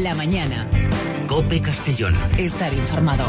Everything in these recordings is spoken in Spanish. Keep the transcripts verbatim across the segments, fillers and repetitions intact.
La mañana. COPE Castellón. Estar informado.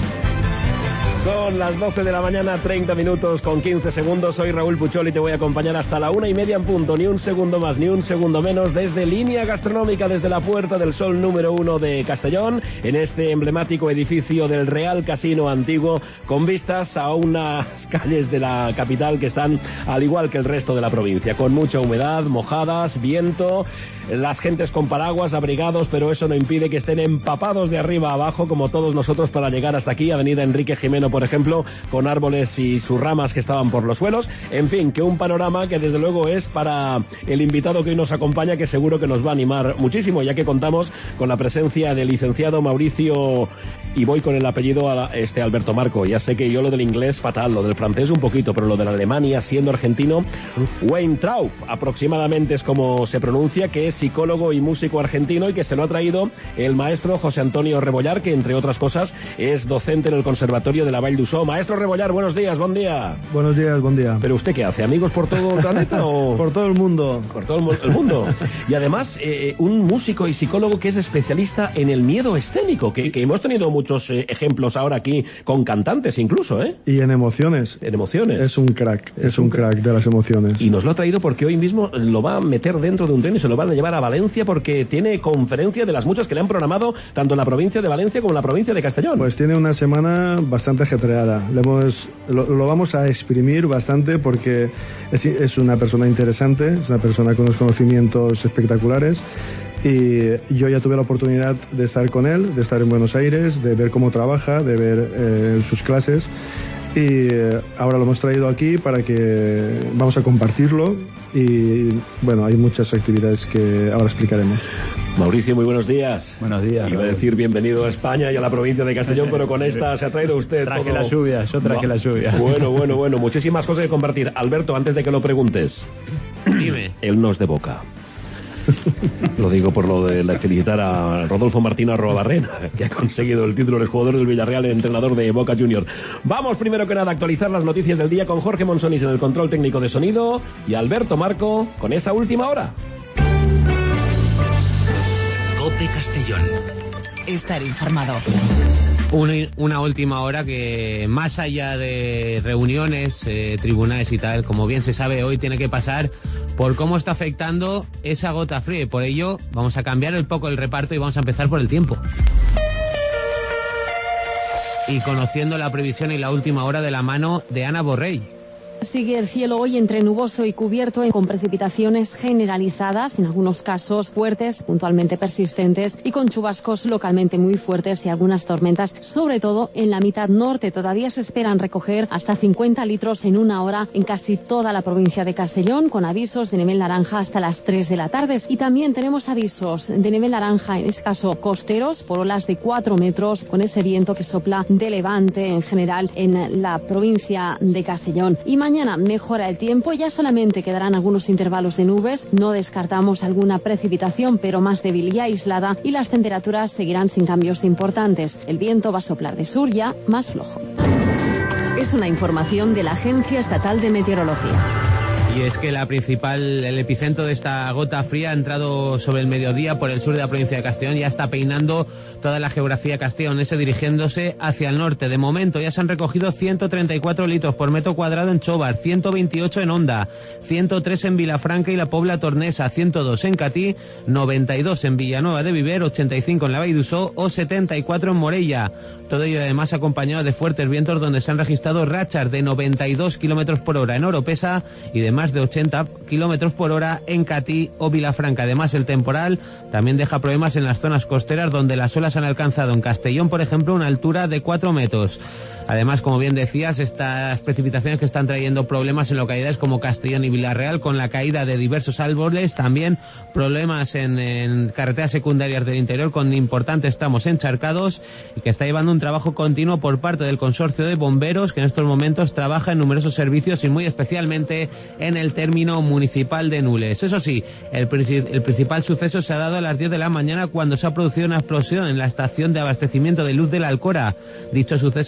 Son las doce de la mañana, treinta minutos con quince segundos. Soy Raúl Puchol y te voy a acompañar hasta la una y media en punto. Ni un segundo más, ni un segundo menos. Desde Línea Gastronómica, desde la Puerta del Sol número uno de Castellón, en este emblemático edificio del Real Casino Antiguo, con vistas a unas calles de la capital que están al igual que el resto de la provincia, con mucha humedad, mojadas, viento, las gentes con paraguas, abrigados, pero eso no impide que estén empapados de arriba a abajo, como todos nosotros, para llegar hasta aquí, Avenida Enrique Jimeno, por ejemplo, con árboles y sus ramas que estaban por los suelos. En fin, que un panorama que desde luego es para el invitado que hoy nos acompaña, que seguro que nos va a animar muchísimo, ya que contamos con la presencia del licenciado Mauricio, y voy con el apellido a este Alberto Marco. Ya sé que yo lo del inglés fatal, lo del francés un poquito, pero lo de la Alemania siendo argentino, Weintraub aproximadamente es como se pronuncia, que es psicólogo y músico argentino, y que se lo ha traído el maestro José Antonio Rebollar, que entre otras cosas es docente en el Conservatorio de la Vall d'Uixó. Maestro Rebollar, buenos días, buen día. Buenos días, buen día. ¿Pero usted qué hace? ¿Amigos por todo el planeta o...? Por todo el mundo. Por todo el, el mundo. Y además, eh, un músico y psicólogo que es especialista en el miedo escénico, que, que hemos tenido muchos eh, ejemplos ahora aquí con cantantes incluso, ¿eh? Y en emociones. En emociones. Es un crack, es, es un crack. crack de las emociones. Y nos lo ha traído porque hoy mismo lo va a meter dentro de un tren y se lo van a llevar a Valencia, porque tiene conferencia de las muchas que le han programado tanto en la provincia de Valencia como en la provincia de Castellón. Pues tiene una semana bastante ajetreada. Le hemos, lo, lo vamos a exprimir bastante porque es, es una persona interesante, es una persona con unos conocimientos espectaculares. Y yo ya tuve la oportunidad de estar con él, de estar en Buenos Aires, de ver cómo trabaja, de ver eh, sus clases. Y eh, ahora lo hemos traído aquí para que vamos a compartirlo. Y bueno, hay muchas actividades que ahora explicaremos. Mauricio, muy buenos días. Buenos días. Iba a decir bienvenido a España y a la provincia de Castellón, pero con esta se ha traído usted. Traje todo... la lluvia, yo traje no. la lluvia. Bueno, bueno, bueno, muchísimas cosas que compartir. Alberto, antes de que lo preguntes, dime. Él no es de Boca. Lo digo por lo de felicitar a Rodolfo Martín Arrobarrena, que ha conseguido el título de jugador del Villarreal, el entrenador de Boca Juniors. Vamos primero que nada a actualizar las noticias del día con Jorge Monsonis en el control técnico de sonido y Alberto Marco con esa última hora. COPE Castellón. Estar informado. Una, una última hora que, más allá de reuniones, eh, tribunales y tal, como bien se sabe, hoy tiene que pasar por cómo está afectando esa gota fría. Y por ello vamos a cambiar un poco el reparto y vamos a empezar por el tiempo. Y conociendo la previsión y la última hora de la mano de Ana Borrell. Sigue el cielo hoy entre nuboso y cubierto, con precipitaciones generalizadas, en algunos casos fuertes, puntualmente persistentes, y con chubascos localmente muy fuertes y algunas tormentas, sobre todo en la mitad norte. Todavía se esperan recoger hasta cincuenta litros en una hora en casi toda la provincia de Castellón, con avisos de nivel naranja hasta las tres de la tarde. Y también tenemos avisos de nivel naranja, en este caso costeros, por olas de cuatro metros, con ese viento que sopla de levante en general en la provincia de Castellón. Y mañana mejora el tiempo, ya solamente quedarán algunos intervalos de nubes, no descartamos alguna precipitación, pero más débil y aislada, y las temperaturas seguirán sin cambios importantes. El viento va a soplar de sur, ya más flojo. Es una información de la Agencia Estatal de Meteorología. Y es que la principal, el epicentro de esta gota fría ha entrado sobre el mediodía por el sur de la provincia de Castellón, ya está peinando toda la geografía castellonense, dirigiéndose hacia el norte. De momento ya se han recogido ciento treinta y cuatro litros por metro cuadrado en Chobar, ciento veintiocho en Onda, ciento tres en Vilafranca y la Pobla Tornesa, ciento dos en Catí, noventa y dos en Villanueva de Viver, ochenta y cinco en la Vall d'Uixó o setenta y cuatro en Morella. Todo ello además acompañado de fuertes vientos, donde se han registrado rachas de noventa y dos kilómetros por hora en Oropesa y de más de ochenta kilómetros por hora en Catí o Vilafranca. Además, el temporal también deja problemas en las zonas costeras, donde las olas han alcanzado en Castellón, por ejemplo, una altura de cuatro metros. Además, como bien decías, estas precipitaciones que están trayendo problemas en localidades como Castellón y Villarreal, con la caída de diversos árboles, también problemas en, en carreteras secundarias del interior con importantes tramos encharcados, y que está llevando un trabajo continuo por parte del consorcio de bomberos, que en estos momentos trabaja en numerosos servicios y muy especialmente en el término municipal de Nules. Eso sí, el, el principal suceso se ha dado a las diez de la mañana, cuando se ha producido una explosión en la estación de abastecimiento de luz de la Alcora. Dicho suceso ha dejado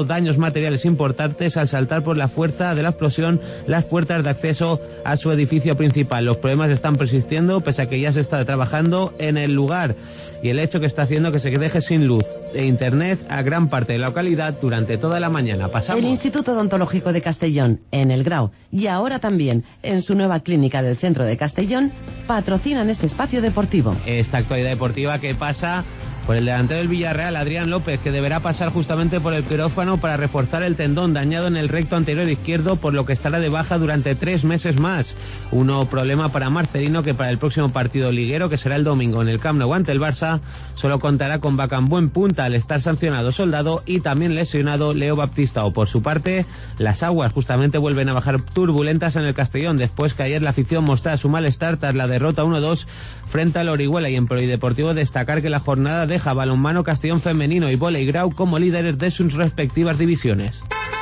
daños materiales importantes al saltar por la fuerza de la explosión las puertas de acceso a su edificio principal. Los problemas están persistiendo pese a que ya se está trabajando en el lugar, y el hecho que está haciendo que se deje sin luz e internet a gran parte de la localidad durante toda la mañana. Pasamos. El Instituto Odontológico de Castellón, en El Grau, y ahora también en su nueva clínica del centro de Castellón, patrocinan este espacio deportivo. Esta actualidad deportiva que pasa por el delantero del Villarreal, Adrián López, que deberá pasar justamente por el quirófano para reforzar el tendón dañado en el recto anterior izquierdo, por lo que estará de baja durante tres meses más. Un nuevo problema para Marcelino, que para el próximo partido liguero, que será el domingo en el Camp Nou ante el Barça, solo contará con Bacambú en punta al estar sancionado Soldado y también lesionado Leo Baptistao. Por su parte, las aguas justamente vuelven a bajar turbulentas en el Castellón, después que ayer la afición mostrara su malestar tras la derrota uno dos frente al Orihuela, y en polideportivo destacar que la jornada deja balonmano Castellón femenino y vóley Grau como líderes de sus respectivas divisiones.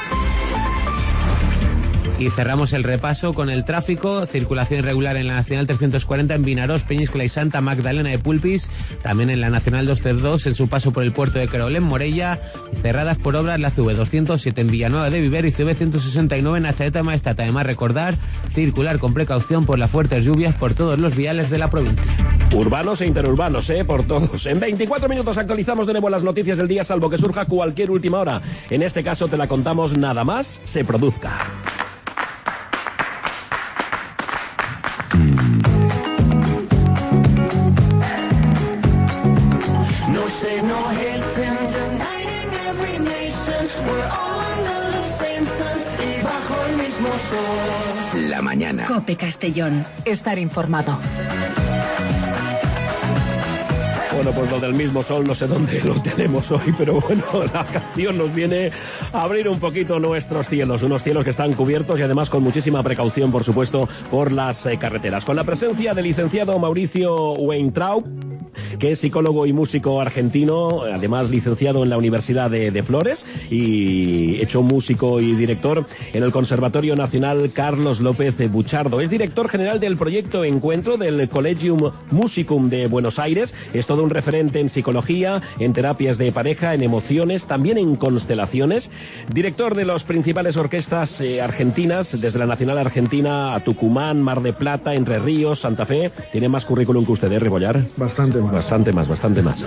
Y cerramos el repaso con el tráfico. Circulación irregular en la Nacional trescientos cuarenta en Vinarós, Peñíscola y Santa Magdalena de Pulpis. También en la Nacional doscientos treinta y dos en su paso por el puerto de Querol en Morella. Cerradas por obras la C V doscientos siete en Villanueva de Viver y C V ciento sesenta y nueve en Achaeta Maestat. Además, recordar circular con precaución por las fuertes lluvias por todos los viales de la provincia. Urbanos e interurbanos, ¿eh? Por todos. En veinticuatro minutos actualizamos de nuevo las noticias del día, salvo que surja cualquier última hora. En este caso te la contamos nada más se produzca. La mañana. COPE Castellón. Estar informado. Bueno, pues lo del mismo sol no sé dónde lo tenemos hoy, pero bueno, la canción nos viene a abrir un poquito nuestros cielos, unos cielos que están cubiertos y además con muchísima precaución, por supuesto, por las eh, carreteras. Con la presencia del licenciado Mauricio Weintraub, que es psicólogo y músico argentino, además licenciado en la Universidad de, de Flores y hecho músico y director en el Conservatorio Nacional Carlos López Buchardo. Es director general del proyecto Encuentro del Collegium Musicum de Buenos Aires. Es todo un referente en psicología, en terapias de pareja, en emociones, también en constelaciones. Director de las principales orquestas eh, argentinas, desde la Nacional Argentina a Tucumán, Mar de Plata, Entre Ríos, Santa Fe. Tiene más currículum que usted, ¿eh, Rebollar? Bastante más. Bastante más, bastante más.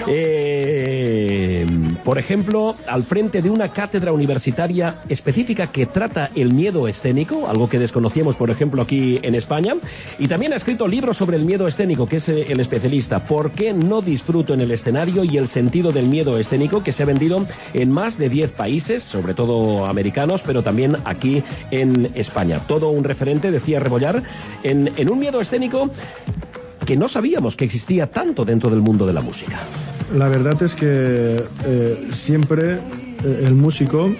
Eh, por ejemplo, al frente de una cátedra universitaria específica que trata el miedo escénico, algo que desconocíamos, por ejemplo, aquí en España, y también ha escrito libros sobre el miedo escénico, que es el especialista. ¿Por qué no disfruto en el escenario? Y el sentido del miedo escénico, que se ha vendido en más de diez países, sobre todo americanos, pero también aquí en España. Todo un referente, decía Rebollar, en, en un miedo escénico que no sabíamos que existía tanto dentro del mundo de la música. La verdad es que eh, siempre eh, el músico,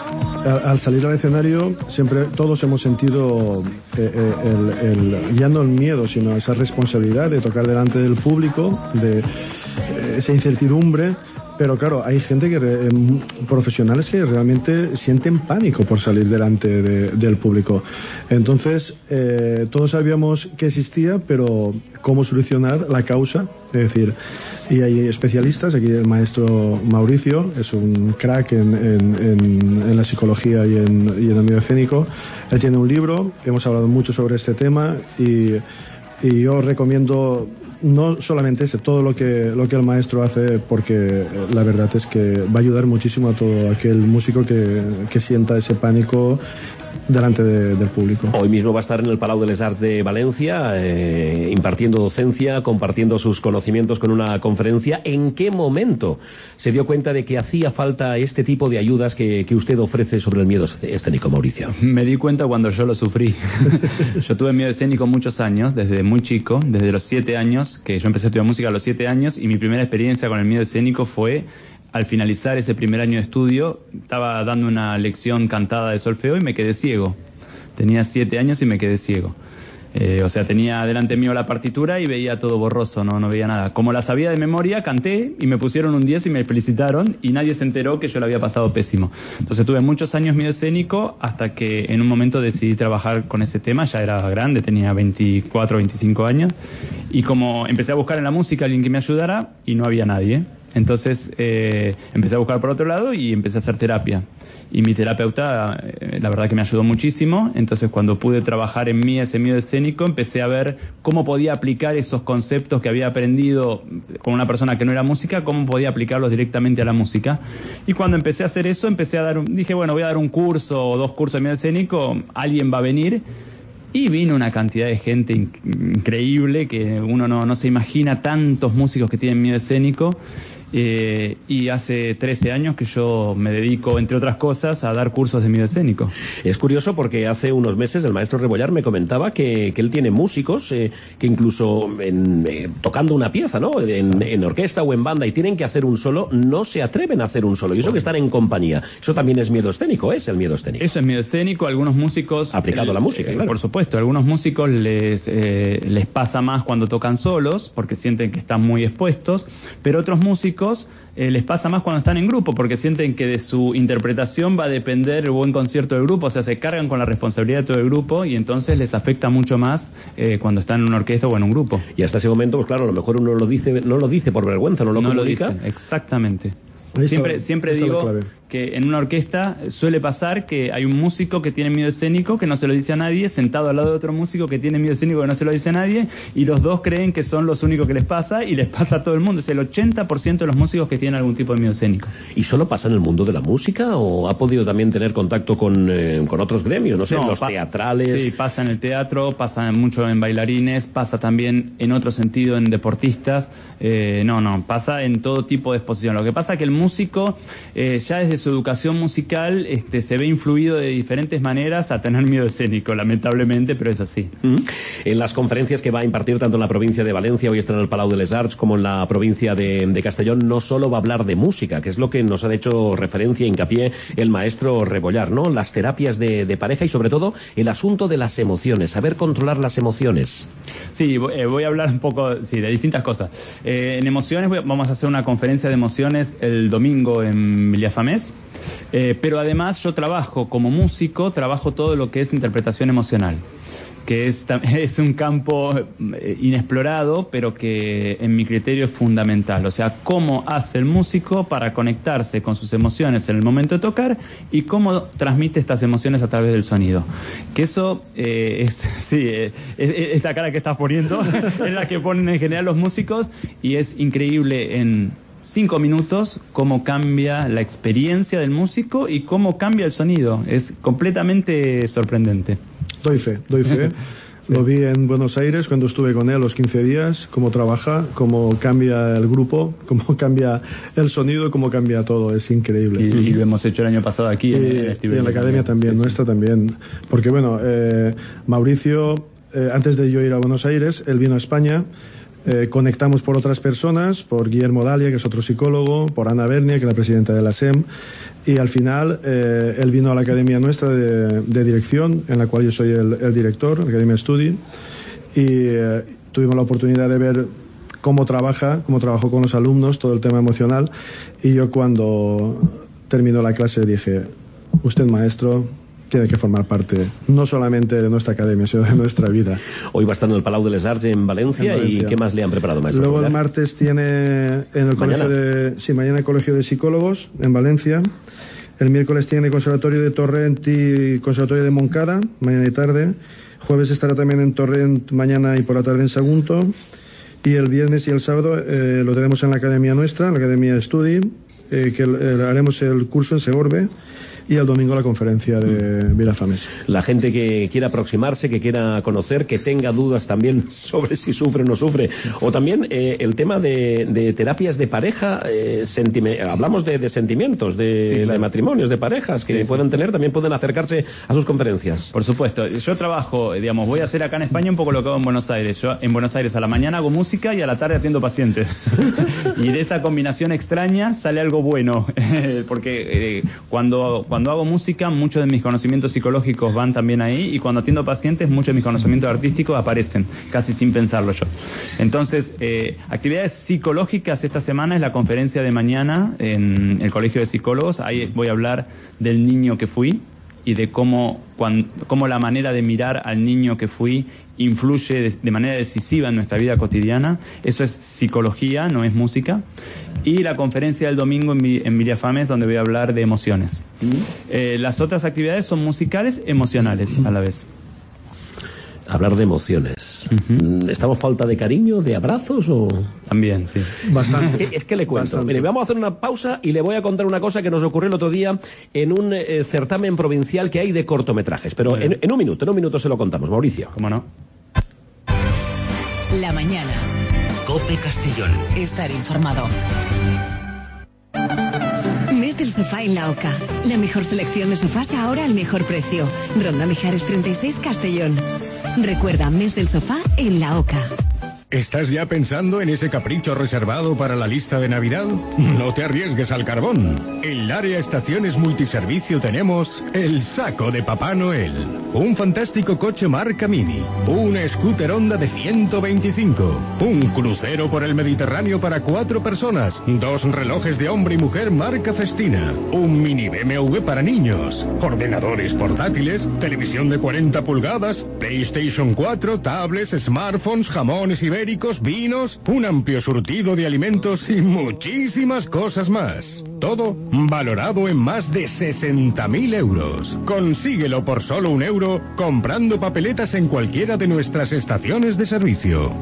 al, al salir al escenario, siempre todos hemos sentido eh, eh, el, el, ya no el miedo, sino esa responsabilidad de tocar delante del público, de eh, esa incertidumbre. Pero claro, hay gente que, eh, profesionales que realmente sienten pánico por salir delante de, del público. Entonces, eh, todos sabíamos que existía, pero cómo solucionar la causa, es decir, y hay especialistas, aquí el maestro Mauricio es un crack en, en, en, en la psicología y en, y en el medio escénico. Él tiene un libro, hemos hablado mucho sobre este tema y, y yo recomiendo no solamente ese, todo lo que lo que el maestro hace, porque la verdad es que va a ayudar muchísimo a todo aquel músico que, que sienta ese pánico delante de, del público. Hoy mismo va a estar en el Palau de les Arts de Valencia, eh, impartiendo docencia, compartiendo sus conocimientos con una conferencia. ¿En qué momento se dio cuenta de que hacía falta este tipo de ayudas que, que usted ofrece sobre el miedo escénico, Mauricio? Me di cuenta cuando yo lo sufrí. Yo tuve miedo escénico muchos años, desde muy chico, desde los siete años, que yo empecé a estudiar música a los siete años, y mi primera experiencia con el miedo escénico fue al finalizar ese primer año de estudio. Estaba dando una lección cantada de solfeo y me quedé ciego. Tenía siete años y me quedé ciego. Eh, o sea, tenía delante mío la partitura y veía todo borroso, no, no veía nada. Como la sabía de memoria, canté y me pusieron un diez y me felicitaron y nadie se enteró que yo lo había pasado pésimo. Entonces tuve muchos años miedo escénico hasta que en un momento decidí trabajar con ese tema. Ya era grande, tenía veinticuatro, veinticinco años, y como empecé a buscar en la música a alguien que me ayudara y no había nadie. Entonces eh, empecé a buscar por otro lado y empecé a hacer terapia. Y mi terapeuta, eh, la verdad que me ayudó muchísimo. Entonces cuando pude trabajar en mí ese miedo escénico, empecé a ver cómo podía aplicar esos conceptos que había aprendido con una persona que no era música, cómo podía aplicarlos directamente a la música. Y cuando empecé a hacer eso, empecé a dar, un, dije, bueno, voy a dar un curso o dos cursos de miedo escénico, alguien va a venir. Y vino una cantidad de gente in- increíble que uno no, no se imagina, tantos músicos que tienen miedo escénico. Eh, y hace trece años que yo me dedico, entre otras cosas, a dar cursos de miedo escénico. Es curioso porque hace unos meses el maestro Rebollar me comentaba que, que él tiene músicos eh, que incluso en, eh, tocando una pieza, ¿no? En, en orquesta o en banda y tienen que hacer un solo, no se atreven a hacer un solo. Y eso que están en compañía. Eso también es miedo escénico, es el miedo escénico. Eso es miedo escénico. Algunos músicos... Aplicado a la música, eh, claro. Por supuesto, a algunos músicos les, eh, les pasa más cuando tocan solos, porque sienten que están muy expuestos, pero otros músicos Eh, les pasa más cuando están en grupo, porque sienten que de su interpretación va a depender el buen concierto del grupo, o sea, se cargan con la responsabilidad de todo el grupo y entonces les afecta mucho más eh, cuando están en una orquesta o en un grupo. Y hasta ese momento, pues claro, a lo mejor uno lo dice, no lo dice por vergüenza, no lo no comunica. Lo dicen, exactamente. Ahí Siempre, está, siempre esa es la digo clave. que en una orquesta suele pasar que hay un músico que tiene miedo escénico que no se lo dice a nadie, sentado al lado de otro músico que tiene miedo escénico que no se lo dice a nadie, y los dos creen que son los únicos que les pasa, y les pasa a todo el mundo. Es el ochenta por ciento de los músicos que tienen algún tipo de miedo escénico. ¿Y solo pasa en el mundo de la música o ha podido también tener contacto con, eh, con otros gremios? No sé, No, los pa- teatrales. Sí, pasa en el teatro, pasa mucho en bailarines, pasa también en otro sentido en deportistas. Eh, no, no, pasa en todo tipo de exposición. Lo que pasa es que el músico, eh, ya desde su educación musical, este, se ve influido de diferentes maneras a tener miedo escénico, lamentablemente, pero es así. Mm. En las conferencias que va a impartir tanto en la provincia de Valencia, hoy está en el Palau de les Arts, como en la provincia de, de Castellón, no solo va a hablar de música, que es lo que nos ha hecho referencia e hincapié el maestro Rebollar, ¿no? Las terapias de, de pareja y sobre todo el asunto de las emociones, saber controlar las emociones. Sí, voy, eh, voy a hablar un poco sí, de distintas cosas. Eh, en emociones voy a- vamos a hacer una conferencia de emociones el domingo en Villafamés, eh, pero además yo trabajo como músico, trabajo todo lo que es interpretación emocional, que es, tam- es un campo eh, inexplorado, pero que en mi criterio es fundamental. O sea, cómo hace el músico para conectarse con sus emociones en el momento de tocar y cómo transmite estas emociones a través del sonido. Que eso eh, es, sí, eh, es- es- esta cara que estás poniendo es la que ponen en general los músicos, y es increíble en cinco minutos cómo cambia la experiencia del músico y cómo cambia el sonido. Es completamente sorprendente. Doy fe, doy fe. Sí. Lo vi en Buenos Aires cuando estuve con él los quince días, cómo trabaja, cómo cambia el grupo, cómo cambia el sonido, cómo cambia todo. Es increíble. Y, y lo hemos hecho el año pasado aquí Y, en, el y Estivali en la academia también, Sí, sí. nuestra también. Porque bueno, eh, Mauricio, eh, antes de yo ir a Buenos Aires, él vino a España. Eh, conectamos por otras personas, por Guillermo Dalia, que es otro psicólogo, por Ana Bernia, que es la presidenta de la S E M, y al final eh, él vino a la academia nuestra de, de dirección, en la cual yo soy el, el director, la Academia Studi, y eh, tuvimos la oportunidad de ver cómo trabaja, cómo trabajó con los alumnos, todo el tema emocional, y yo cuando terminó la clase dije, usted maestro tiene que formar parte no solamente de nuestra academia, sino de nuestra vida. Hoy va a estar en el Palau de les Arts en Valencia, En Valencia. y ¿qué más le han preparado, maestro? Luego el Rebollar? martes tiene en el Mañana. colegio de sí, mañana el colegio de psicólogos en Valencia. El miércoles tiene conservatorio de Torrent y conservatorio de Moncada, mañana y tarde. Jueves estará también en Torrent mañana y por la tarde en Sagunto. Y el viernes y el sábado eh, lo tenemos en la academia nuestra, en la academia Studi, eh, que eh, haremos el curso en Segorbe. Y el domingo la conferencia de Villafamés. La gente que quiera aproximarse, que quiera conocer, que tenga dudas también sobre si sufre o no sufre. O también eh, el tema de, de terapias de pareja, eh, sentime- hablamos de, de sentimientos, de, Sí, claro. de matrimonios, de parejas que Sí, sí. puedan tener, también pueden acercarse a sus conferencias. Por supuesto, yo trabajo, digamos, voy a hacer acá en España un poco lo que hago en Buenos Aires. Yo en Buenos Aires a la mañana hago música y a la tarde atiendo pacientes. Y de esa combinación extraña sale algo bueno, porque eh, cuando, cuando hago música, muchos de mis conocimientos psicológicos van también ahí, y cuando atiendo pacientes, muchos de mis conocimientos artísticos aparecen, casi sin pensarlo yo. Entonces, eh, actividades psicológicas esta semana es la conferencia de mañana en el Colegio de Psicólogos. Ahí voy a hablar del niño que fui, y de cómo, cuan, cómo la manera de mirar al niño que fui influye de, de manera decisiva en nuestra vida cotidiana. Eso es psicología, no es música. Y la conferencia del domingo en, en Villafames, donde voy a hablar de emociones. ¿Mm? Eh, las otras actividades son musicales, emocionales a la vez. Hablar de emociones. Uh-huh. ¿Estamos falta de cariño, de abrazos o...? También, sí. Bastante. Es que le cuento. Mire, vamos a hacer una pausa y le voy a contar una cosa que nos ocurrió el otro día en un eh, certamen provincial que hay de cortometrajes. Pero en, en un minuto, en un minuto se lo contamos. Mauricio. ¿Cómo no? La mañana. COPE Castellón. Estar informado. Mes del sofá en la OCA. La mejor selección de sofás ahora al mejor precio. Ronda Mijares treinta y seis, Castellón. Recuerda, mes del sofá en la OCA. ¿Estás ya pensando en ese capricho reservado para la lista de Navidad? No te arriesgues al carbón. En el área estaciones multiservicio tenemos el saco de Papá Noel. Un fantástico coche marca Mini. Una scooter Honda de ciento veinticinco. Un crucero por el Mediterráneo para cuatro personas. Dos relojes de hombre y mujer marca Festina. Un mini B M W para niños. Ordenadores portátiles. Televisión de cuarenta pulgadas. PlayStation cuatro. Tablets, smartphones, jamones y vinos, un amplio surtido de alimentos y muchísimas cosas más. Todo valorado en más de sesenta mil euros. Consíguelo por solo un euro comprando papeletas en cualquiera de nuestras estaciones de servicio.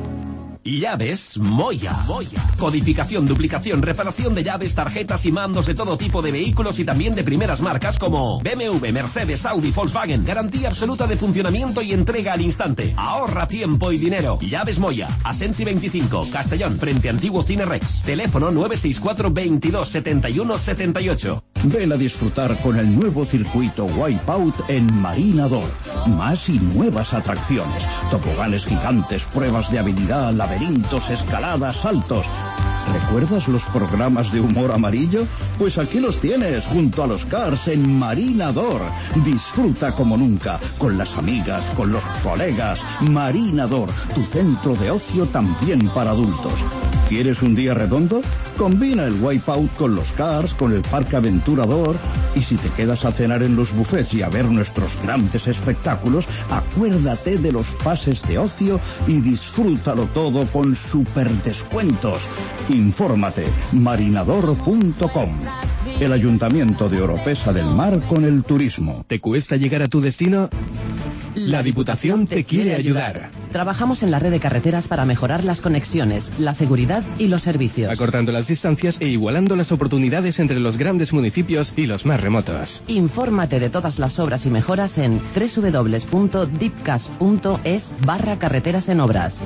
Llaves Moya. Moya. Codificación, duplicación, reparación de llaves, tarjetas y mandos de todo tipo de vehículos y también de primeras marcas como B M W, Mercedes, Audi, Volkswagen. Garantía absoluta de funcionamiento y entrega al instante. Ahorra tiempo y dinero. Llaves Moya. Asensi veinticinco, Castellón, frente a Antiguo Cine Rex. Teléfono nueve seis cuatro veintidós setenta y uno setenta y ocho. Ven a disfrutar con el nuevo circuito Wipeout en Marina dos. Más y nuevas atracciones. Toboganes gigantes, pruebas de habilidad, laberintos, escaladas, saltos. ¿Recuerdas los programas de humor amarillo? Pues aquí los tienes, junto a los Cars en Marinador. Disfruta como nunca, con las amigas, con los colegas. Marinador, tu centro de ocio también para adultos. ¿Quieres un día redondo? Combina el Wipeout con los Cars, con el Parque Aventurador. Y si te quedas a cenar en los buffets y a ver nuestros grandes espectáculos, acuérdate de los pases de ocio y disfrútalo todo con super descuentos. Infórmate, marinador punto com. El Ayuntamiento de Oropesa del Mar con el turismo. ¿Te cuesta llegar a tu destino? La Diputación te quiere ayudar. Trabajamos en la red de carreteras para mejorar las conexiones, la seguridad y los servicios. Acortando las distancias e igualando las oportunidades entre los grandes municipios y los más remotos. Infórmate de todas las obras y mejoras en doble u doble u doble u punto dipcas punto es barra carreteras en obras.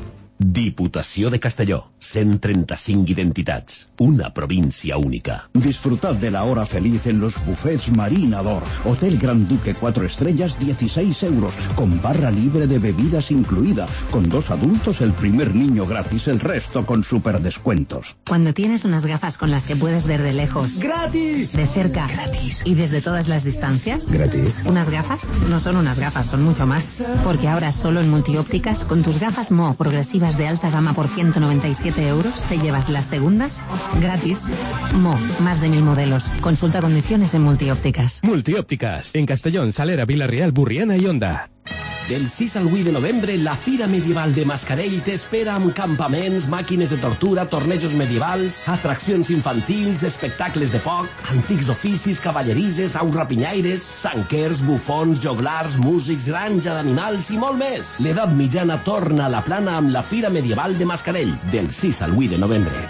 Diputació de Castelló. cent trenta-cinc identitats. Una província única. Disfrutad de la hora feliz en los buffets Marinador. Hotel Gran Duque cuatro estrellas, dieciséis euros. Con barra libre de bebidas incluida. Con dos adultos, el primer niño gratis. El resto con super descuentos. Cuando tienes unas gafas con las que puedes ver de lejos. ¡Gratis! De cerca. ¡Gratis! Y desde todas las distancias. ¡Gratis! Unas gafas no son unas gafas, son mucho más. Porque ahora solo en Multiópticas, con tus gafas Mo progresivas de alta gama por ciento noventa y siete euros, te llevas las segundas gratis. Mo, más de mil modelos. Consulta condiciones en Multiópticas. Multiópticas, en Castellón, Salera, Vila-real, Burriana i Onda. Del sis al vuit de novembre, la Fira Medieval de Mascarell t'espera amb campaments, màquines de tortura, tornejos medievals, atraccions infantils, espectacles de foc, antics oficis, cavallerises, aus rapinyaires, sanquers, bufons, joglars, músics, granja d'animals i molt més. L'edat mitjana torna a la plana amb la Fira Medieval de Mascarell, del sis al vuit de novembre.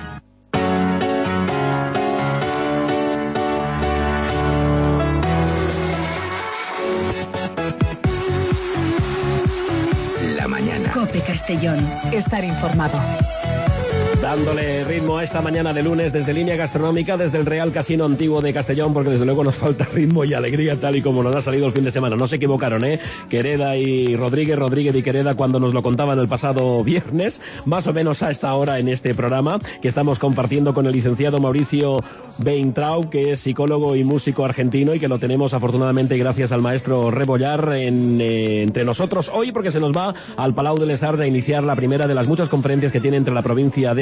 COPE Castellón. Estar informado. Dándole ritmo a esta mañana de lunes desde Línea Gastronómica, desde el Real Casino Antiguo de Castellón, porque desde luego nos falta ritmo y alegría tal y como nos ha salido el fin de semana. No se equivocaron, ¿eh? Quereda y Rodríguez, Rodríguez y Quereda, cuando nos lo contaban el pasado viernes, más o menos a esta hora en este programa, que estamos compartiendo con el licenciado Mauricio Weintraub, que es psicólogo y músico argentino y que lo tenemos afortunadamente gracias al maestro Rebollar en, eh, entre nosotros hoy, porque se nos va al Palau de les Arts a iniciar la primera de las muchas conferencias que tiene entre la provincia de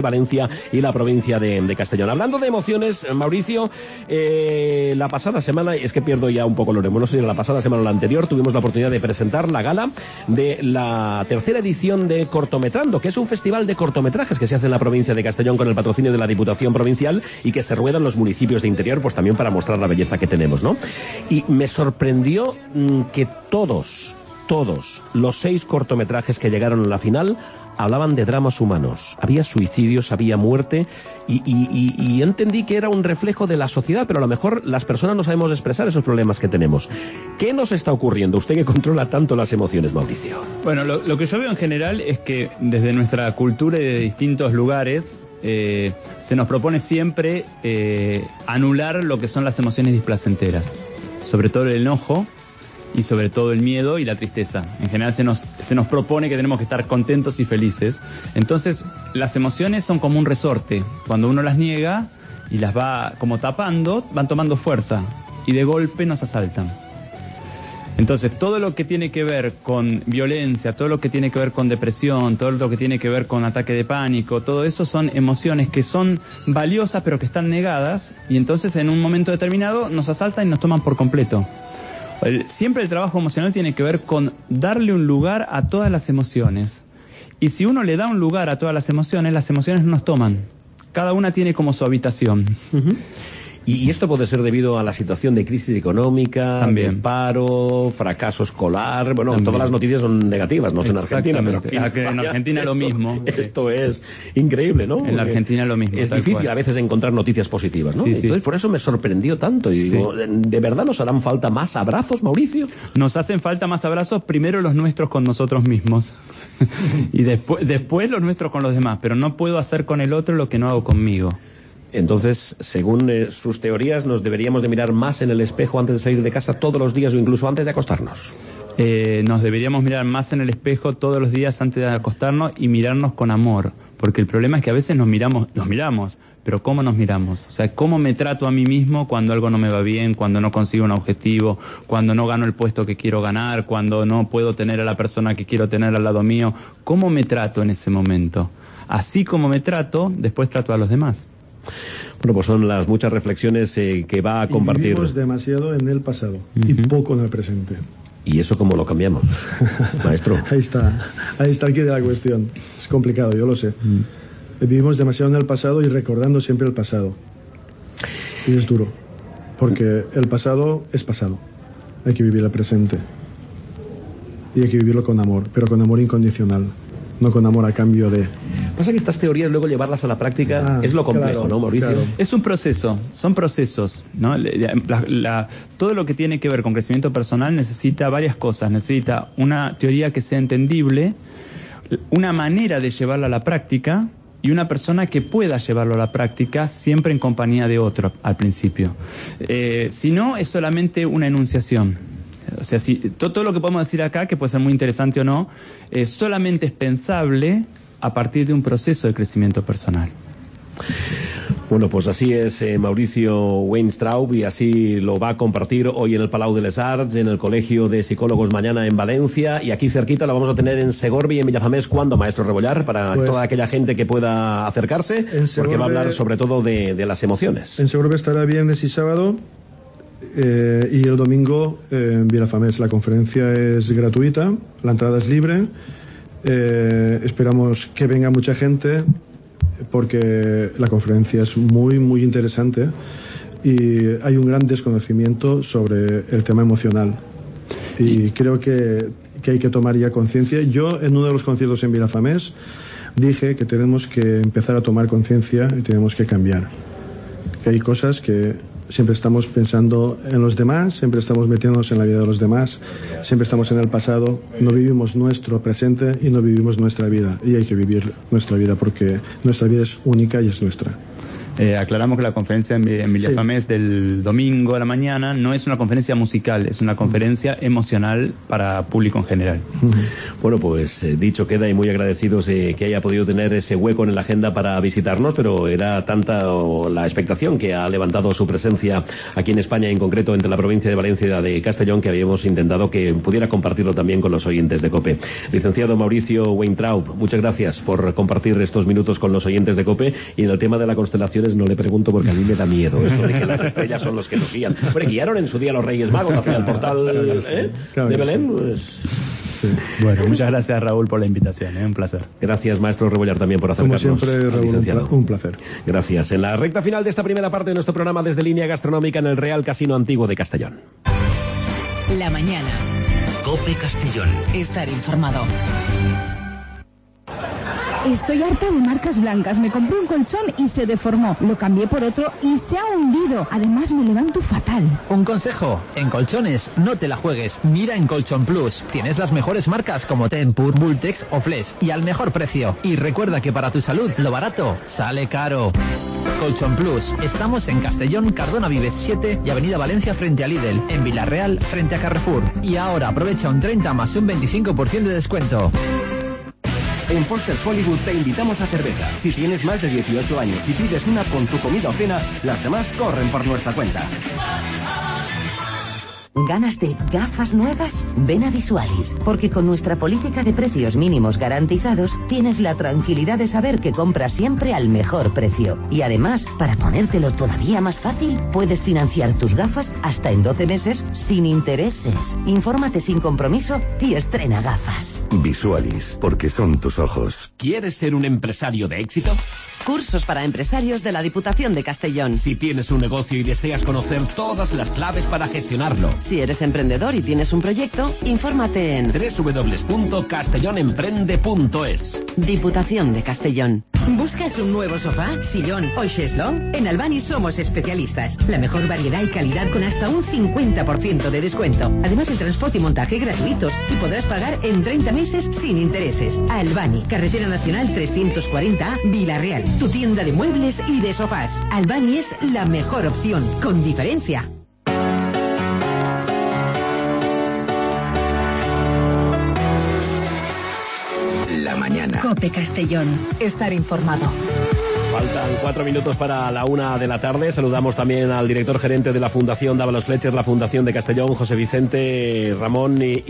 Valencia y la provincia de, de Castellón. Hablando de emociones, Mauricio, eh, la pasada semana, es que pierdo ya un poco lo no sé si la pasada semana o la anterior, tuvimos la oportunidad de presentar la gala de la tercera edición de Cortometrando, que es un festival de cortometrajes que se hace en la provincia de Castellón con el patrocinio de la Diputación Provincial y que se rueda en los municipios de interior, pues también para mostrar la belleza que tenemos, ¿no? Y me sorprendió mmm, que todos, todos los seis cortometrajes que llegaron a la final hablaban de dramas humanos. Había suicidios, había muerte y, y, y, y entendí que era un reflejo de la sociedad, pero a lo mejor las personas no sabemos expresar esos problemas que tenemos. ¿Qué nos está ocurriendo? Usted que controla tanto las emociones, Mauricio. Bueno, lo, lo que yo veo en general es que desde nuestra cultura y de distintos lugares eh, se nos propone siempre eh, anular lo que son las emociones displacenteras, sobre todo el enojo, y sobre todo el miedo y la tristeza. En general se nos, se nos propone que tenemos que estar contentos y felices. Entonces, las emociones son como un resorte. Cuando uno las niega y las va como tapando, van tomando fuerza y de golpe nos asaltan. Entonces, todo lo que tiene que ver con violencia, todo lo que tiene que ver con depresión, todo lo que tiene que ver con ataque de pánico, todo eso son emociones que son valiosas pero que están negadas y entonces en un momento determinado nos asaltan y nos toman por completo. Siempre el trabajo emocional tiene que ver con darle un lugar a todas las emociones. Y si uno le da un lugar a todas las emociones, las emociones no nos toman. Cada una tiene como su habitación. Uh-huh. Y esto puede ser debido a la situación de crisis económica, también de paro, fracaso escolar. Bueno, también. Todas las noticias son negativas, no sé en Argentina, pero aquí, en, en Argentina esto, lo mismo. Esto es increíble, ¿no? En la Argentina lo mismo. Es difícil cual. a veces encontrar noticias positivas, ¿no? Sí, Entonces sí. por eso me sorprendió tanto. Y digo, sí. ¿de verdad nos harán falta más abrazos, Mauricio? Nos hacen falta más abrazos, primero los nuestros con nosotros mismos. y después, después los nuestros con los demás. Pero no puedo hacer con el otro lo que no hago conmigo. Entonces, según eh, sus teorías, nos deberíamos de mirar más en el espejo antes de salir de casa todos los días o incluso antes de acostarnos. Eh, nos deberíamos mirar más en el espejo todos los días antes de acostarnos y mirarnos con amor, porque el problema es que a veces nos miramos, nos miramos, pero ¿cómo nos miramos? O sea, ¿cómo me trato a mí mismo cuando algo no me va bien, cuando no consigo un objetivo, cuando no gano el puesto que quiero ganar, cuando no puedo tener a la persona que quiero tener al lado mío? ¿Cómo me trato en ese momento? Así como me trato, después trato a los demás. Bueno, pues son las muchas reflexiones eh, que va a compartir. Y vivimos demasiado en el pasado uh-huh. y poco en el presente. ¿Y eso cómo lo cambiamos, maestro? Ahí está, ahí está el quid de la cuestión. Es complicado, yo lo sé. Uh-huh. Vivimos demasiado en el pasado y recordando siempre el pasado. Y es duro, porque el pasado es pasado. Hay que vivir el presente. Y hay que vivirlo con amor, pero con amor incondicional. No con amor a cambio de... Pasa que estas teorías luego llevarlas a la práctica ah, es lo complejo, claro, ¿no, Mauricio? Claro. Es un proceso, son procesos, ¿no? La, la, todo lo que tiene que ver con crecimiento personal necesita varias cosas. Necesita una teoría que sea entendible, una manera de llevarla a la práctica y una persona que pueda llevarlo a la práctica siempre en compañía de otro al principio. Eh, si no, es solamente una enunciación. O sea, si, todo, todo lo que podemos decir acá, que puede ser muy interesante o no, eh, solamente es pensable a partir de un proceso de crecimiento personal. Bueno, pues así es eh, Mauricio Weinstraub y así lo va a compartir hoy en el Palau de les Arts, en el Colegio de Psicólogos mañana en Valencia y aquí cerquita lo vamos a tener en Segorbe y en Villafamés. ¿Cuándo, maestro Rebollar? Para pues, toda aquella gente que pueda acercarse, Segorbe, porque va a hablar sobre todo de, de las emociones. En Segorbe estará viernes y sábado. Eh, y el domingo eh, en Villafamés. La conferencia es gratuita, la entrada es libre. Eh, esperamos que venga mucha gente porque la conferencia es muy muy interesante y hay un gran desconocimiento sobre el tema emocional y creo que, que hay que tomar ya conciencia. Yo en uno de los conciertos en Villafamés dije que tenemos que empezar a tomar conciencia y tenemos que cambiar, que hay cosas que siempre estamos pensando en los demás, siempre estamos metiéndonos en la vida de los demás, siempre estamos en el pasado, no vivimos nuestro presente y no vivimos nuestra vida. Y hay que vivir nuestra vida porque nuestra vida es única y es nuestra. Eh, aclaramos que la conferencia en, en Villafamés sí. del domingo a la mañana no es una conferencia musical, es una conferencia emocional para público en general. Bueno, pues eh, dicho queda, y muy agradecidos eh, que haya podido tener ese hueco en la agenda para visitarnos, pero era tanta oh, la expectación que ha levantado su presencia aquí en España, en concreto entre la provincia de Valencia y la de Castellón, que habíamos intentado que pudiera compartirlo también con los oyentes de COPE. Licenciado Mauricio Weintraub, muchas gracias por compartir estos minutos con los oyentes de COPE, y en el tema de las constelaciones no le pregunto porque a mí me da miedo eso de que las estrellas son los que nos guían. Hombre, guiaron en su día los Reyes Magos hacia el portal ¿eh? de Belén. Pues... Sí. Bueno, muchas gracias, Raúl, por la invitación, ¿eh? Un placer. Gracias, maestro Rebollar, también por acercarnos. Como siempre, Raúl, un placer. Gracias. En la recta final de esta primera parte de nuestro programa desde Línea Gastronómica en el Real Casino Antiguo de Castellón. La mañana. COPE Castellón. Estar informado. Estoy harta de marcas blancas. Me compré un colchón y se deformó. Lo cambié por otro y se ha hundido. Además, me levanto fatal. Un consejo. En colchones, no te la juegues. Mira en Colchón Plus. Tienes las mejores marcas como Tempur, Bultex o Flex. Y al mejor precio. Y recuerda que para tu salud, lo barato sale caro. Colchón Plus. Estamos en Castellón, Cardona Vives siete y Avenida Valencia frente a Lidl. En Villarreal, frente a Carrefour. Y ahora aprovecha un treinta más un veinticinco por ciento de descuento. En Foster's Hollywood te invitamos a cerveza. Si tienes más de dieciocho años y pides una con tu comida o cena, las demás corren por nuestra cuenta. ¿Ganas de gafas nuevas? Ven a Visualis, porque con nuestra política de precios mínimos garantizados tienes la tranquilidad de saber que compras siempre al mejor precio. Y además, para ponértelo todavía más fácil, puedes financiar tus gafas hasta en doce meses sin intereses. Infórmate sin compromiso y estrena gafas. Visualis, porque son tus ojos. ¿Quieres ser un empresario de éxito? Cursos para empresarios de la Diputación de Castellón. Si tienes un negocio y deseas conocer todas las claves para gestionarlo. Si eres emprendedor y tienes un proyecto, infórmate en doble u doble u doble u punto castellonemprende punto es. Diputación de Castellón. ¿Buscas un nuevo sofá, sillón o cheslong? En Albani somos especialistas. La mejor variedad y calidad con hasta un cincuenta por ciento de descuento. Además, el transporte y montaje gratuitos. Y podrás pagar en treinta meses sin intereses. Albani, Carretera Nacional trescientos cuarenta A, Villarreal. Tu tienda de muebles y de sofás. Albani es la mejor opción, con diferencia. La mañana. COPE Castellón. Estar informado. Faltan cuatro minutos para la una de la tarde. Saludamos también al director gerente de la Fundación Dávalos Fletcher, la Fundación de Castellón, José Vicente Ramón y,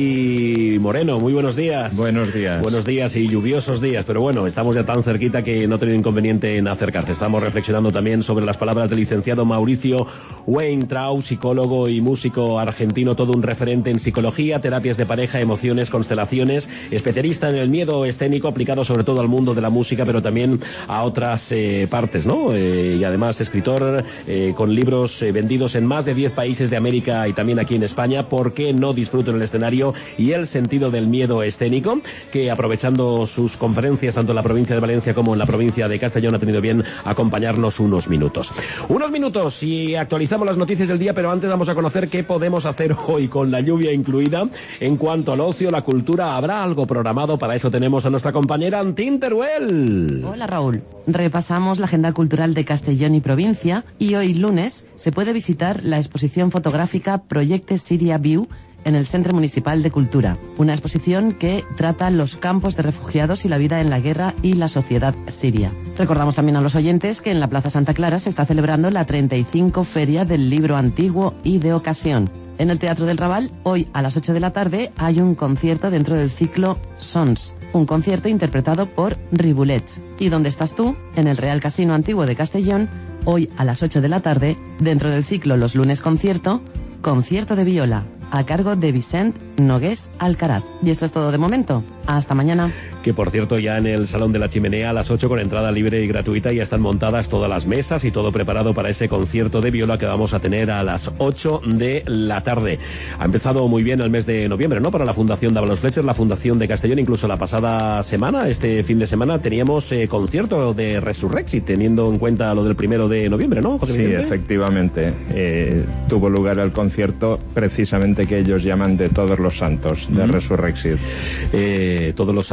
y Moreno. Muy buenos días. Buenos días. Buenos días y lluviosos días, pero bueno, estamos ya tan cerquita que no he tenido inconveniente en acercarse. Estamos reflexionando también sobre las palabras del licenciado Mauricio Weintraub, psicólogo y músico argentino, todo un referente en psicología, terapias de pareja, emociones, constelaciones, especialista en el miedo escénico aplicado sobre todo al mundo de la música, pero también a otras Eh, partes, ¿no? Eh, y además escritor eh, con libros eh, vendidos en más de diez países de América y también aquí en España. ¿Por qué no disfruto en el escenario? Y el sentido del miedo escénico, que aprovechando sus conferencias tanto en la provincia de Valencia como en la provincia de Castellón ha tenido bien acompañarnos unos minutos. Unos minutos y actualizamos las noticias del día, pero antes vamos a conocer qué podemos hacer hoy con la lluvia incluida. En cuanto al ocio, la cultura, ¿habrá algo programado? Para eso tenemos a nuestra compañera Antín Teruel. Hola, Raúl. Repasamos la agenda cultural de Castellón y provincia y hoy lunes se puede visitar la exposición fotográfica Proyecte Siria View en el Centro Municipal de Cultura, una exposición que trata los campos de refugiados y la vida en la guerra y la sociedad siria. Recordamos también a los oyentes que en la Plaza Santa Clara se está celebrando la treinta y cinco Feria del Libro Antiguo y de Ocasión. En el Teatro del Raval, hoy a las ocho de la tarde, hay un concierto dentro del ciclo Sons, un concierto interpretado por Ribulets. ¿Y dónde estás tú? En el Real Casino Antiguo de Castellón, hoy a las ocho de la tarde, dentro del ciclo Los Lunes Concierto, concierto de viola, a cargo de Vicent Nogués Alcaraz. Y esto es todo de momento. Hasta mañana. Que por cierto, ya en el Salón de la Chimenea a las ocho con entrada libre y gratuita ya están montadas todas las mesas y todo preparado para ese concierto de viola que vamos a tener a las ocho de la tarde. Ha empezado muy bien el mes de noviembre, ¿no? Para la Fundación Dávalos Fletcher, la Fundación de Castellón, incluso la pasada semana, este fin de semana, teníamos eh, concierto de Resurrexit, teniendo en cuenta lo del primero de noviembre, ¿no, José Vicente? Sí, efectivamente. Eh, tuvo lugar el concierto precisamente que ellos llaman de Todos los Santos, de uh-huh. Resurrexit. Eh, todos los Santos, aunque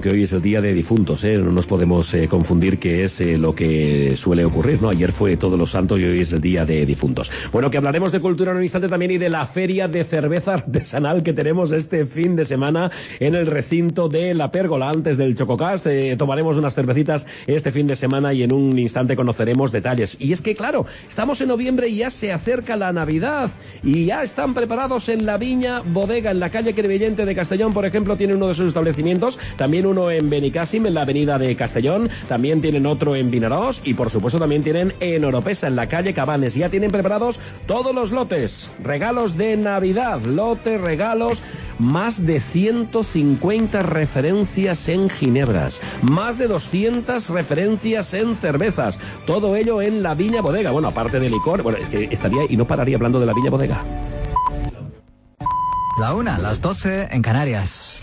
aunque hoy es el día de difuntos, ¿eh? No nos podemos eh, confundir que es eh, lo que suele ocurrir, ¿no? Ayer fue Todos los Santos y hoy es el día de difuntos. Bueno, que hablaremos de cultura en un instante también y de la feria de cerveza artesanal que tenemos este fin de semana en el recinto de La Pérgola, antes del Chococast. Eh, tomaremos unas cervecitas este fin de semana y en un instante conoceremos detalles. Y es que, claro, estamos en noviembre y ya se acerca la Navidad y ya están preparados en la Viña Bodega, en la calle Crevillente de Castellón, por ejemplo, tienen uno de sus establecimientos, también uno en Benicàssim, en la avenida de Castellón, también tienen otro en Vinaròs y, por supuesto, también tienen en Oropesa, en la calle Cabanes. Ya tienen preparados todos los lotes, regalos de Navidad, lotes, regalos, más de ciento cincuenta referencias en ginebras, más de doscientas referencias en cervezas, todo ello en la Viña Bodega. Bueno, aparte de licor, bueno, es que estaría y no pararía hablando de la Viña Bodega. La una, las doce en Canarias.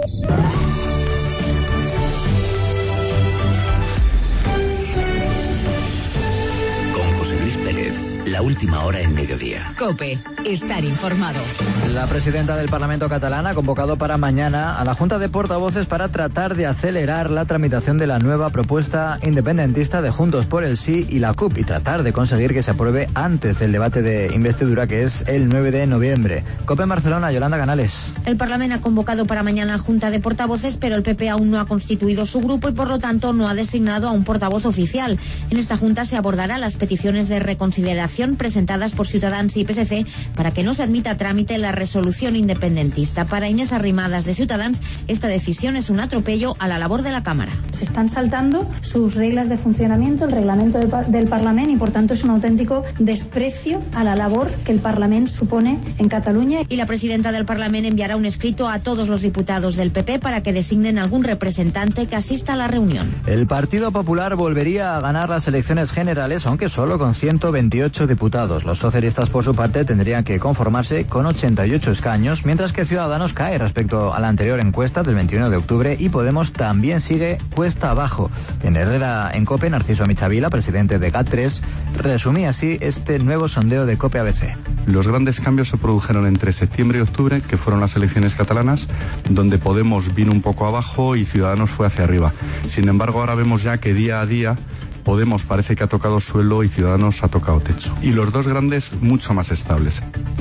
La última hora en mediodía. COPE, estar informado. La presidenta del Parlamento catalán ha convocado para mañana a la Junta de Portavoces para tratar de acelerar la tramitación de la nueva propuesta independentista de Juntos por el Sí y la CUP y tratar de conseguir que se apruebe antes del debate de investidura, que es el nueve de noviembre. COPE en Barcelona, Yolanda Canales. El Parlamento ha convocado para mañana Junta de Portavoces, pero el P P aún no ha constituido su grupo y por lo tanto no ha designado a un portavoz oficial. En esta Junta se abordará las peticiones de reconsideración presentadas por Ciutadans y P S C para que no se admita a trámite la resolución independentista. Para Inés Arrimadas de Ciutadans, esta decisión es un atropello a la labor de la Cámara. Se están saltando sus reglas de funcionamiento, el reglamento de, del Parlamento, y por tanto es un auténtico desprecio a la labor que el Parlamento supone en Cataluña. Y la presidenta del Parlamento enviará un escrito a todos los diputados del P P para que designen algún representante que asista a la reunión. El Partido Popular volvería a ganar las elecciones generales, aunque solo con ciento veintiocho diputados. Los socialistas, por su parte, tendrían que conformarse con ochenta y ocho escaños, mientras que Ciudadanos cae respecto a la anterior encuesta del veintiuno de octubre y Podemos también sigue cuesta abajo. En Herrera en COPE, Narciso Michavila, presidente de G A T tres, resumía así este nuevo sondeo de COPE A B C. Los grandes cambios se produjeron entre septiembre y octubre, que fueron las elecciones catalanas, donde Podemos vino un poco abajo y Ciudadanos fue hacia arriba. Sin embargo, ahora vemos ya que día a día Podemos parece que ha tocado suelo y Ciudadanos ha tocado techo. Y los dos grandes mucho más estables.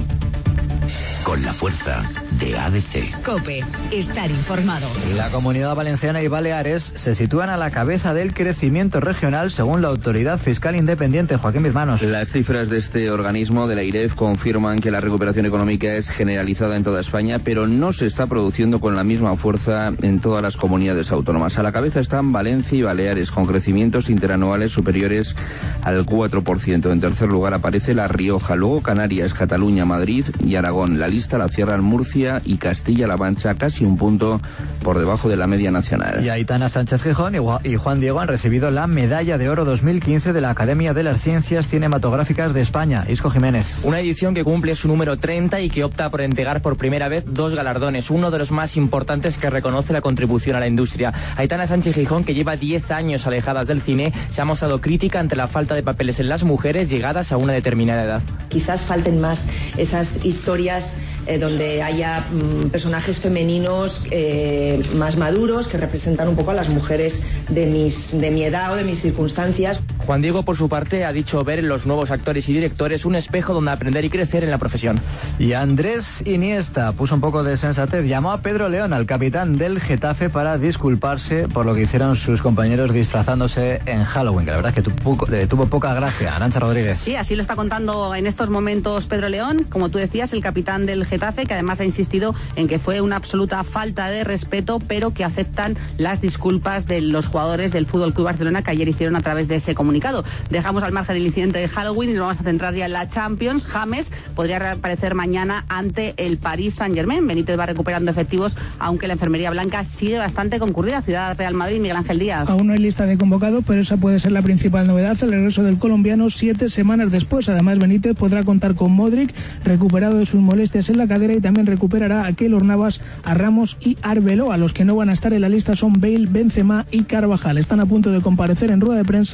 Con la fuerza de A B C. COPE, estar informado. La Comunidad Valenciana y Baleares se sitúan a la cabeza del crecimiento regional según la Autoridad Fiscal Independiente. Joaquín Bizmanos. Las cifras de este organismo, de la I R E F, confirman que la recuperación económica es generalizada en toda España, pero no se está produciendo con la misma fuerza en todas las comunidades autónomas. A la cabeza están Valencia y Baleares, con crecimientos interanuales superiores al cuatro por ciento. En tercer lugar aparece La Rioja, luego Canarias, Cataluña, Madrid y Aragón. La lista la cierran Murcia y Castilla-La Mancha, casi un punto por debajo de la media nacional. Y Aitana Sánchez Gijón y Juan Diego han recibido la Medalla de Oro dos mil quince de la Academia de las Ciencias Cinematográficas de España. Isco Jiménez. Una edición que cumple su número treinta y que opta por entregar por primera vez dos galardones, uno de los más importantes que reconoce la contribución a la industria. Aitana Sánchez Gijón, que lleva diez años alejadas del cine, se ha mostrado crítica ante la falta de papeles en las mujeres llegadas a una determinada edad. Quizás falten más esas historias Eh, donde haya mm, personajes femeninos eh, más maduros que representan un poco a las mujeres de, mis, de mi edad o de mis circunstancias. Juan Diego, por su parte, ha dicho ver en los nuevos actores y directores un espejo donde aprender y crecer en la profesión. Y Andrés Iniesta puso un poco de sensatez, llamó a Pedro León, al capitán del Getafe, para disculparse por lo que hicieron sus compañeros disfrazándose en Halloween, que la verdad es que tuvo, eh, tuvo poca gracia. Arantxa Rodríguez. Sí, así lo está contando en estos momentos Pedro León, como tú decías, el capitán del Getafe, que además ha insistido en que fue una absoluta falta de respeto, pero que aceptan las disculpas de los jugadores del F C Barcelona que ayer hicieron a través de ese comunicado. Dejamos al margen el incidente de Halloween y nos vamos a centrar ya en la Champions. James podría reaparecer mañana ante el Paris Saint-Germain. Benítez va recuperando efectivos, aunque la enfermería blanca sigue bastante concurrida. Ciudad Real Madrid, Miguel Ángel Díaz. Aún no hay lista de convocados, pero esa puede ser la principal novedad, el regreso del colombiano siete semanas después. Además, Benítez podrá contar con Modric, recuperado de sus molestias en la cadera, y también recuperará a Keylor Navas, a Ramos y Arbeloa. Los que no van a estar en la lista son Bale, Benzema y Carvajal. Están a punto de comparecer en rueda de prensa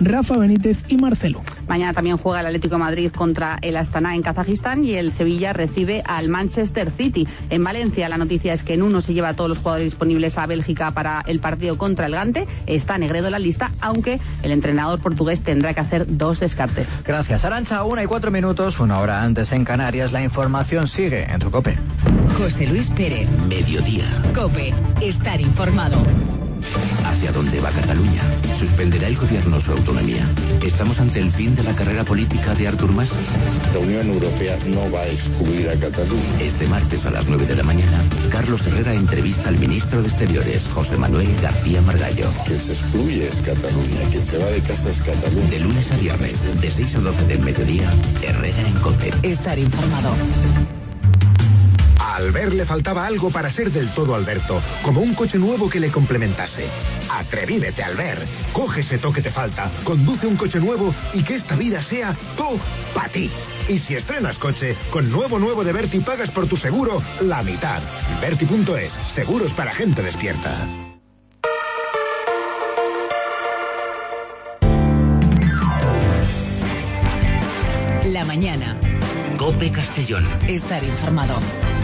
Rafa Benítez y Marcelo. Mañana también juega el Atlético de Madrid contra el Astana en Kazajistán y el Sevilla recibe al Manchester City. En Valencia la noticia es que en uno se lleva a todos los jugadores disponibles a Bélgica para el partido contra el Gante. Está Negredo en la lista, aunque el entrenador portugués tendrá que hacer dos descartes. Gracias, Arantxa. Una y cuatro minutos, una hora antes en Canarias. La información sigue en tu COPE. José Luis Pérez. Mediodía. COPE. Estar informado. ¿Hacia dónde va Cataluña? ¿Suspenderá el gobierno su autonomía? ¿Estamos ante el fin de la carrera política de Artur Mas? La Unión Europea no va a excluir a Cataluña. Este martes a las nueve de la mañana, Carlos Herrera entrevista al ministro de Exteriores, José Manuel García Margallo. Quien se excluye es Cataluña, quien se va de casa es Cataluña. De lunes a viernes, de seis a doce del mediodía, Herrera en COPE. Estar informado. A Albert le faltaba algo para ser del todo Alberto, como un coche nuevo que le complementase. Atrevídete, Albert. Coge ese toque que te falta, conduce un coche nuevo y que esta vida sea tú para ti. Y si estrenas coche, con nuevo nuevo de Berti pagas por tu seguro la mitad. Berti punto es, seguros para gente despierta. La mañana. COPE Castellón. Estar informado.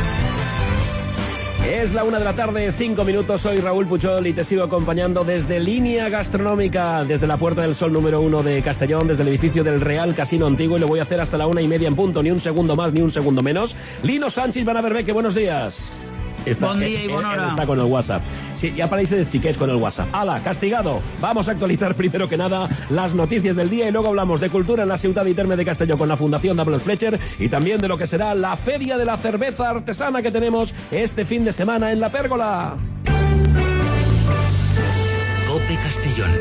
Es la una de la tarde, cinco minutos. Soy Raúl Puchol y te sigo acompañando desde Línea Gastronómica, desde la Puerta del Sol número uno de Castellón, desde el edificio del Real Casino Antiguo, y lo voy a hacer hasta la una y media en punto, ni un segundo más, ni un segundo menos. Lino Sánchez, Van Averbeque, buenos días. Está, Buen día y buena hora. Está con el WhatsApp. Sí, ya paráis de chiquets con el WhatsApp. ¡Hala, castigado! Vamos a actualizar primero que nada las noticias del día y luego hablamos de cultura en la ciudad y terme de Castelló con la Fundación Double Fletcher y también de lo que será la Feria de la Cerveza Artesana que tenemos este fin de semana en La Pérgola. COPE Castellón.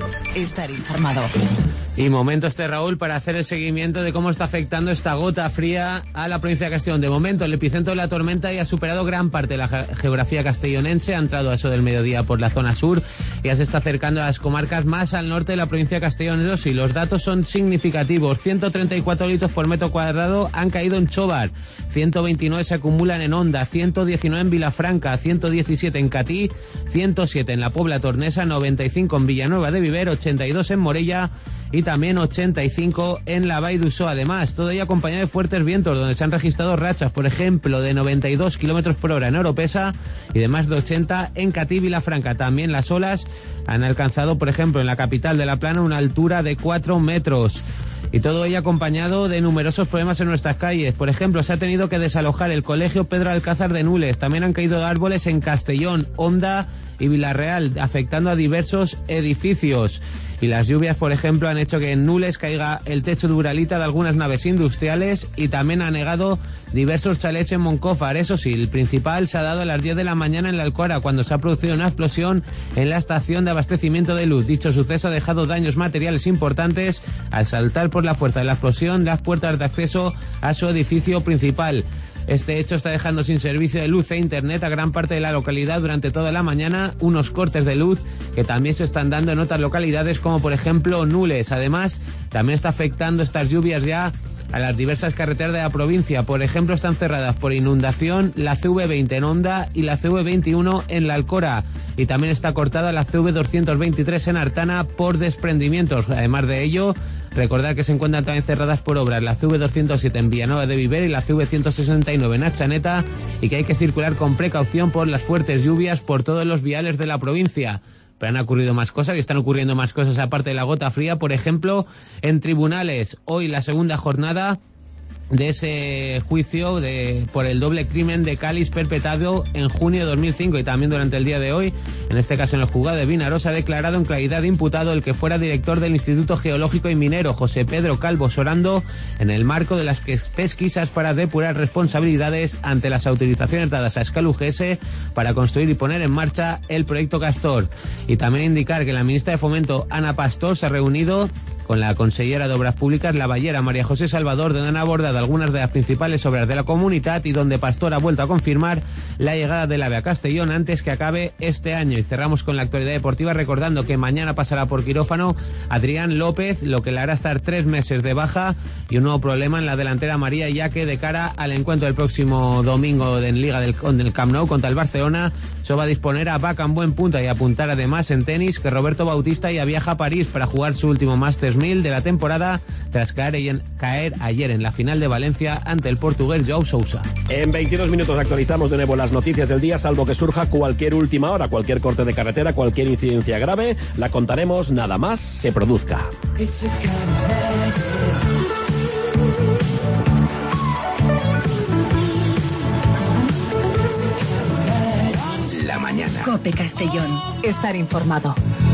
Estar informado. Y momento este, Raúl, para hacer el seguimiento de cómo está afectando esta gota fría a la provincia de Castellón. De momento, el epicentro de la tormenta ya ha superado gran parte de la ge- geografía castellonense, ha entrado a eso del mediodía por la zona sur y ya se está acercando a las comarcas más al norte de la provincia de Castellón. Eso sí, los datos son significativos. ciento treinta y cuatro litros por metro cuadrado han caído en Chobar, ciento veintinueve se acumulan en Onda, ciento diecinueve en Vilafranca, ciento diecisiete en Catí, ciento siete en la Pobla Tornesa, noventa y cinco en Villanueva de Viver, ochenta y dos en Morella y también ochenta y cinco en la Vall d'Uixó. Además, todo ello acompañado de fuertes vientos, donde se han registrado rachas, por ejemplo, de noventa y dos kilómetros por hora en Oropesa y de más de ochenta en Catí y Vilafranca. También las olas han alcanzado, por ejemplo, en la capital de La Plana, una altura de cuatro metros. Y todo ello acompañado de numerosos problemas en nuestras calles. Por ejemplo, se ha tenido que desalojar el colegio Pedro Alcázar de Nules. También han caído árboles en Castellón, Onda y Villarreal, afectando a diversos edificios. Y las lluvias, por ejemplo, han hecho que en Nules caiga el techo de Uralita de algunas naves industriales y también ha anegado diversos chalets en Moncófar. Eso sí, el principal se ha dado a las diez de la mañana en la Alcora, cuando se ha producido una explosión en la estación de abastecimiento de luz. Dicho suceso ha dejado daños materiales importantes al saltar por la fuerza de la explosión las puertas de acceso a su edificio principal. Este hecho está dejando sin servicio de luz e internet a gran parte de la localidad durante toda la mañana, unos cortes de luz que también se están dando en otras localidades como por ejemplo Nules. Además, también está afectando estas lluvias ya a las diversas carreteras de la provincia. Por ejemplo, están cerradas por inundación la C V veinte en Onda y la C V veintiuno en la Alcora. Y también está cortada la C V doscientos veintitrés en Artana por desprendimientos. Además de ello, recordad que se encuentran también cerradas por obras la C V doscientos siete en Villanueva de Viver y la C V ciento sesenta y nueve en Achaneta, y que hay que circular con precaución por las fuertes lluvias por todos los viales de la provincia. Pero han ocurrido más cosas y están ocurriendo más cosas aparte de la gota fría. Por ejemplo, en tribunales, hoy la segunda jornada de ese juicio de por el doble crimen de Cáliz perpetrado en junio de dos mil cinco, y también durante el día de hoy, en este caso en el juzgado de Vinaroz, ha declarado en calidad de imputado el que fuera director del Instituto Geológico y Minero, José Pedro Calvo Sorando, en el marco de las pesquisas para depurar responsabilidades ante las autorizaciones dadas a Escalu G S para construir y poner en marcha el proyecto Castor. Y también indicar que la ministra de Fomento, Ana Pastor, se ha reunido con la consellera de Obras Públicas, la ballera María José Salvador, donde han abordado algunas de las principales obras de la comunidad y donde Pastor ha vuelto a confirmar la llegada del AVE a Castellón antes que acabe este año. Y cerramos con la actualidad deportiva recordando que mañana pasará por quirófano Adrián López, lo que le hará estar tres meses de baja y un nuevo problema en la delantera María, ya que de cara al encuentro del próximo domingo en Liga del, del Camp Nou contra el Barcelona, se va a disponer a Baca en buen punta y apuntar además en tenis que Roberto Bautista ya viaja a París para jugar su último Masters mil de la temporada tras caer, en, caer ayer en la final de Valencia ante el portugués Joao Sousa. En veintidós minutos actualizamos de nuevo las noticias del día, salvo que surja cualquier última hora, cualquier corte de carretera, cualquier incidencia grave, la contaremos nada más se produzca. La mañana. COPE Castellón. Estar informado.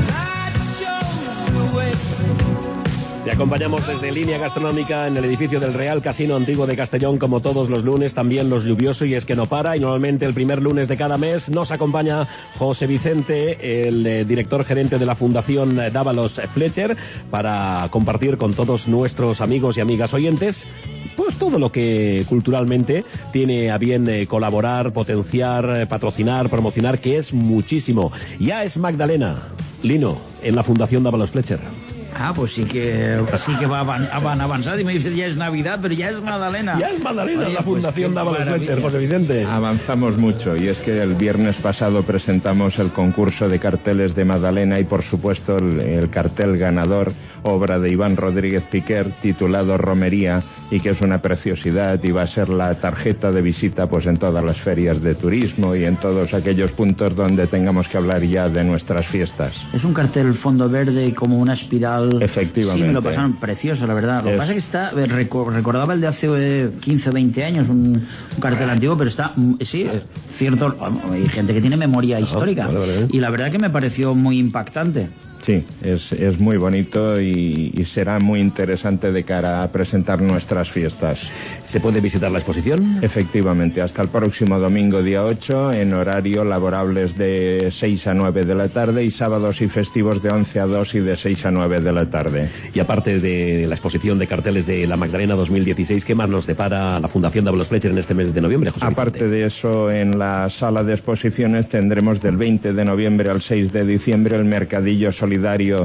Te acompañamos desde Línea Gastronómica en el edificio del Real Casino Antiguo de Castellón, como todos los lunes, también los lluviosos, y es que no para, y normalmente el primer lunes de cada mes nos acompaña José Vicente, el eh, director gerente de la Fundación Dávalos Fletcher, para compartir con todos nuestros amigos y amigas oyentes pues todo lo que culturalmente tiene a bien eh, colaborar, potenciar, eh, patrocinar, promocionar, que es muchísimo. Ya es Magdalena, Lino, en la Fundación Dávalos Fletcher. Ah, pues sí que sí que va van, van avanzado y me dice ya es Navidad, pero ya es Magdalena. Ya es Magdalena. Oye, la pues Fundación Dávalos Fletcher, José Vicente. Avanzamos mucho, y es que el viernes pasado presentamos el concurso de carteles de Magdalena y por supuesto el, el cartel ganador, obra de Iván Rodríguez Piquer, titulado Romería, y que es una preciosidad y va a ser la tarjeta de visita pues en todas las ferias de turismo y en todos aquellos puntos donde tengamos que hablar ya de nuestras fiestas. Es un cartel fondo verde como una espiral. Efectivamente. Sí, me lo pasaron precioso, la verdad. Lo que es... pasa es que está, recordaba el de hace eh, quince o veinte años, un, un cartel antiguo, pero está, sí, es cierto, hay gente que tiene memoria histórica. Vale, vale. Y la verdad que me pareció muy impactante. Sí, es, es muy bonito y, y será muy interesante de cara a presentar nuestras fiestas. ¿Se puede visitar la exposición? Efectivamente, hasta el próximo domingo día ocho, en horario laborables de seis a nueve de la tarde y sábados y festivos de once a dos y de seis a nueve de la tarde. Y aparte de la exposición de carteles de la Magdalena dos mil dieciséis, ¿qué más nos depara la Fundación Dávalos Fletcher en este mes de noviembre, José Aparte Vicente? de eso, en la sala de exposiciones tendremos del veinte de noviembre al seis de diciembre el Mercadillo Solidario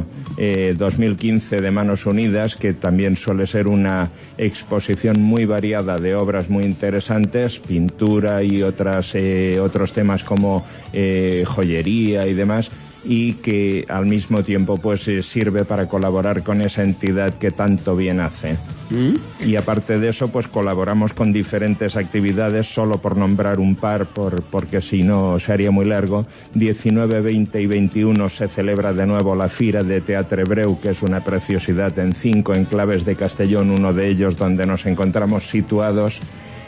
eh, dos mil quince de Manos Unidas, que también suele ser una exposición muy variada de obras muy interesantes, pintura y otras eh, otros temas como eh, joyería y demás, y que al mismo tiempo pues eh, sirve para colaborar con esa entidad que tanto bien hace. ¿Mm? Y aparte de eso pues colaboramos con diferentes actividades, solo por nombrar un par, por, porque si no se haría muy largo. diecinueve, veinte y veintiuno se celebra de nuevo la Fira de Teatre Breu, que es una preciosidad en cinco enclaves de Castellón, uno de ellos donde nos encontramos situados,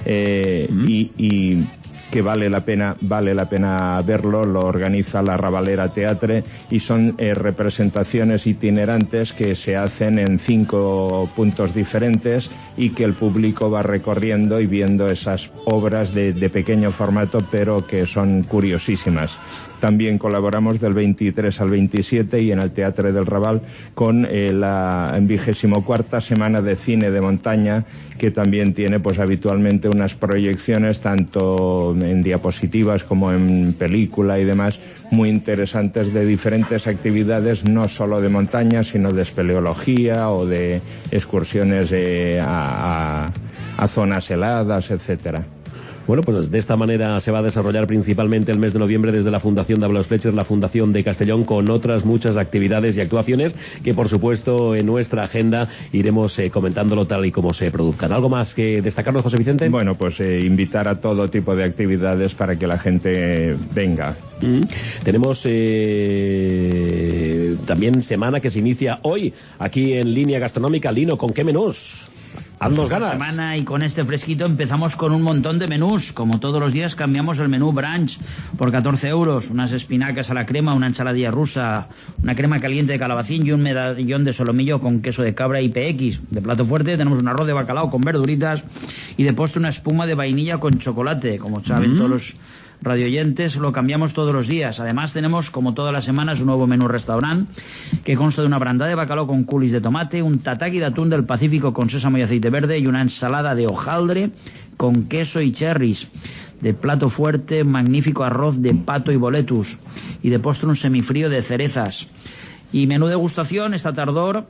eh, ¿Mm? y, y que vale la pena vale la pena verlo. Lo organiza la Ravalera Teatre y son eh, representaciones itinerantes que se hacen en cinco puntos diferentes y que el público va recorriendo y viendo esas obras de, de pequeño formato, pero que son curiosísimas. También colaboramos del veintitrés al veintisiete y en el Teatre del Raval con eh, la vigésimo cuarta Semana de Cine de Montaña, que también tiene pues habitualmente unas proyecciones tanto en diapositivas como en película y demás muy interesantes de diferentes actividades, no solo de montaña sino de espeleología o de excursiones eh, a, a, a zonas heladas, etcétera. Bueno, pues de esta manera se va a desarrollar principalmente el mes de noviembre desde la Fundación Dávalos Fletcher, la Fundación de Castellón, con otras muchas actividades y actuaciones que, por supuesto, en nuestra agenda iremos eh, comentándolo tal y como se produzcan. ¿Algo más que destacarnos, José Vicente? Bueno, pues eh, invitar a todo tipo de actividades para que la gente venga. Mm. Tenemos eh, también semana que se inicia hoy aquí en Línea Gastronómica. Lino, ¿con qué menús? Haznos ganas. Semana y con este fresquito empezamos con un montón de menús. Como todos los días cambiamos el menú brunch por catorce euros. Unas espinacas a la crema, una ensaladilla rusa, una crema caliente de calabacín y un medallón de solomillo con queso de cabra y P X. De plato fuerte tenemos un arroz de bacalao con verduritas y de postre una espuma de vainilla con chocolate. Como saben mm. todos los radioyentes, lo cambiamos todos los días. Además tenemos, como todas las semanas, un nuevo menú restaurante que consta de una brandada de bacalao con culis de tomate, un tataki de atún del Pacífico con sésamo y aceite verde y una ensalada de hojaldre con queso y cherries. De plato fuerte, magnífico arroz de pato y boletus. Y de postre un semifrío de cerezas. Y menú degustación esta tardor.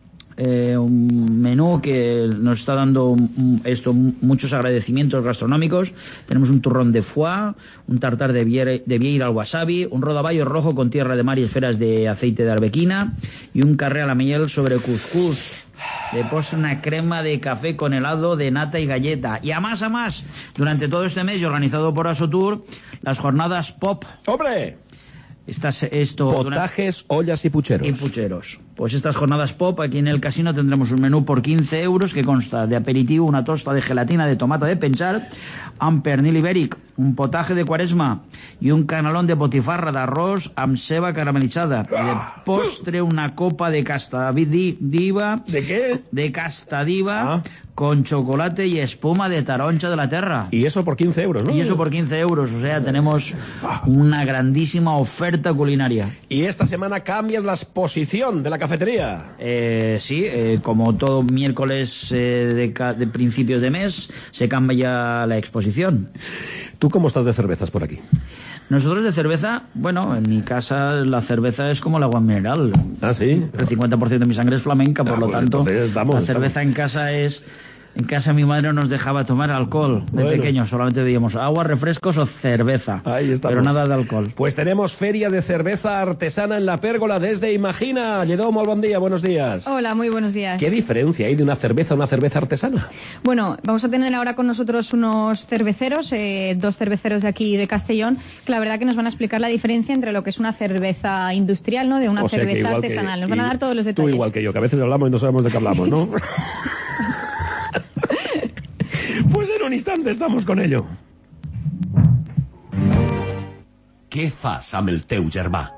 Eh, un menú que nos está dando esto muchos agradecimientos gastronómicos. Tenemos un turrón de foie, un tartar de, viere, de vieira al wasabi, un rodaballo rojo con tierra de mar y esferas de aceite de arbequina y un carré a la miel sobre cuscús. De postre una crema de café con helado de nata y galleta. Y a más a más, durante todo este mes y organizado por Asotur, las jornadas pop. ¡Hombre! Estas, esto, Potajes, ollas y pucheros. Y pucheros. Pues estas jornadas pop, aquí en el casino tendremos un menú por quince euros que consta de aperitivo, una tosta de gelatina de tomate de penchar, un pernil ibèric, un potaje de cuaresma y un canalón de botifarra d'arròs amb ceba caramelitzada. Y de postre una copa de castadiva. ¿De qué? De castadiva. Ah. Con chocolate y espuma de taroncha de la tierra. Y eso por quince euros, ¿no? Y eso por quince euros, o sea, tenemos una grandísima oferta culinaria. Y esta semana cambias la exposición de la cafetería. Eh, sí, eh, como todo miércoles eh, de, de principios de mes, se cambia la exposición. ¿Tú cómo estás de cervezas por aquí? Nosotros de cerveza, bueno, en mi casa la cerveza es como el agua mineral. ¿Ah, sí? El cincuenta por ciento de mi sangre es flamenca, por ah, lo bueno, tanto, estamos, la cerveza estamos. en casa es... En casa mi madre nos dejaba tomar alcohol de bueno. pequeños, solamente bebíamos agua, refrescos o cerveza, ahí estamos. Pero nada de alcohol. Pues tenemos feria de cerveza artesana en la Pérgola desde Imagina. Lledó, muy buen día, buenos días. Hola, muy buenos días. ¿Qué diferencia hay de una cerveza a una cerveza artesana? Bueno, vamos a tener ahora con nosotros unos cerveceros, eh, dos cerveceros de aquí de Castellón, que la verdad que nos van a explicar la diferencia entre lo que es una cerveza industrial, ¿no? De una o sea cerveza artesanal. Que, nos van a dar todos los detalles. Tú igual que yo, que a veces hablamos y no sabemos de qué hablamos, ¿no? Pues en un instante estamos con ello. Què fas amb el teu germà?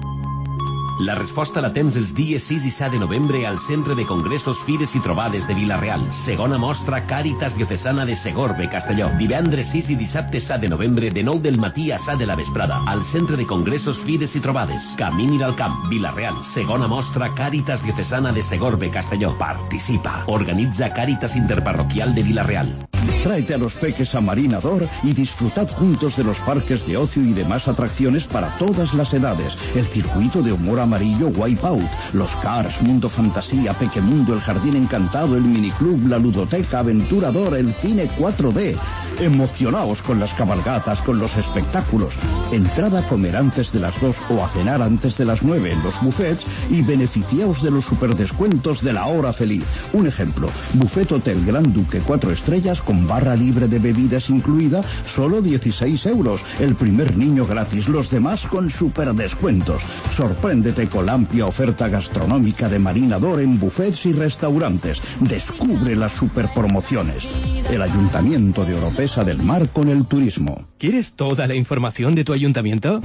La resposta la tens els dies sis i set de novembre al Centre de Congressos, Fires i Trobades de Vila-real. Segona mostra Càritas Diocesana de Segorbe, Castelló. Divendres sis i dissabte set de novembre de nou del matí a set de la vesprada al Centre de Congressos, Fires i Trobades. Camí al Camp, Vila-real. Segona mostra Càritas Diocesana de Segorbe, Castelló. Participa. Organitza Càritas Interparroquial de Vila-real. Tráete a los peques a Marinador y disfrutad juntos de los parques de ocio y demás atracciones para todas las edades. El circuito de humor amarillo Wipeout, los Cars, Mundo Fantasía, Pequemundo, el Jardín Encantado, el Miniclub, la Ludoteca, Aventurador, el cine cuatro D. Emocionaos con las cabalgatas, con los espectáculos. Entrada a comer antes de las dos o a cenar antes de las nueve en los buffets y beneficiaos de los superdescuentos de la hora feliz. Un ejemplo, Buffet Hotel Gran Duque cuatro estrellas con barra libre de bebidas incluida, solo dieciséis euros. El primer niño gratis, los demás con superdescuentos. Sorpréndete con la amplia oferta gastronómica de Marinador en buffets y restaurantes. Descubre las superpromociones. El Ayuntamiento de Oropesa del Mar con el turismo. ¿Quieres toda la información de tu ayuntamiento?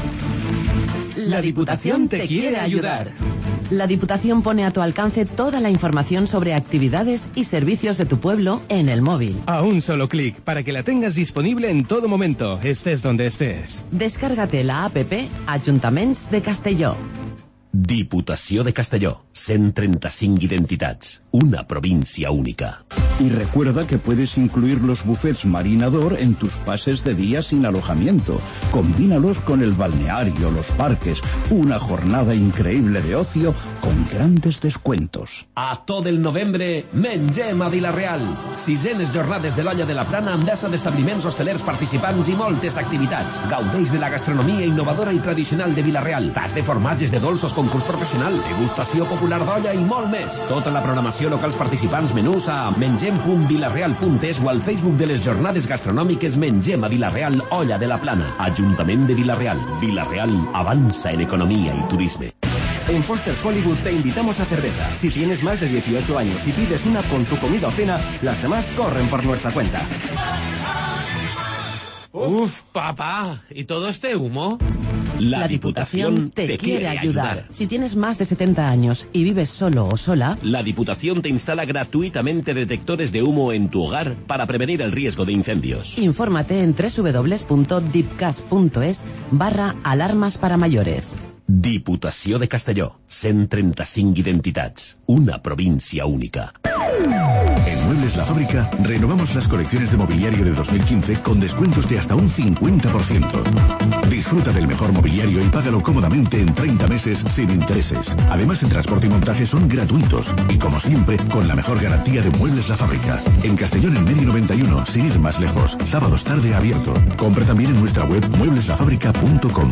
La Diputación te quiere ayudar. La Diputación pone a tu alcance toda la información sobre actividades y servicios de tu pueblo en el móvil. A un solo clic, para que la tengas disponible en todo momento, estés donde estés. Descárgate la app Ajuntaments de Castelló. Diputació de Castelló. cent trenta-cinc identitats. Una província única. Y recuerda que puedes incluir los buffets Marinador en tus pases de día sin alojamiento. Combínalos con el balneario, los parques. Una jornada increíble de ocio con grandes descuentos. A tot el novembre, mengem a Vila-real. Sisenes jornades de l'Olla de la Plana amb desa d'establiments hostelers participants i moltes activitats. Gaudeix de la gastronomia innovadora i tradicional de Vila-real. Tas de formatges, de dolços, concurs professional, degustació popular d'olla i molt més. Tota la programació locals participants menús a mengem punt vilareal punt es o al Facebook de les jornades gastronòmiques Mengem a Vila-real, Olla de la Plana. Ajuntament de Vila-real. Vila-real avanza en economía y turismo. En Foster's Hollywood te invitamos a cerveza. Si tienes más de dieciocho años y pides una con tu comida o cena, las demás corren por nuestra cuenta. Uf, papá, ¿y todo este humo? La Diputación te quiere ayudar. Si tienes más de setenta años y vives solo o sola, La Diputación te instala gratuitamente detectores de humo en tu hogar para prevenir el riesgo de incendios. infórmate en doble u doble u doble u punto dipcas punto es barra alarmas para mayores. Diputació de Castelló. cent trenta-cinc identitats. Una província única. En Muebles La Fábrica renovamos las colecciones de mobiliario de dos mil quince con descuentos de hasta un cincuenta por ciento. Disfruta del mejor mobiliario y págalo cómodamente en treinta meses sin intereses. Además, el transporte y montaje son gratuitos. Y como siempre, con la mejor garantía de Muebles La Fábrica. En Castellón en Medio noventa y uno, sin ir más lejos. Sábados tarde abierto. Compra también en nuestra web muebles la fábrica punto com.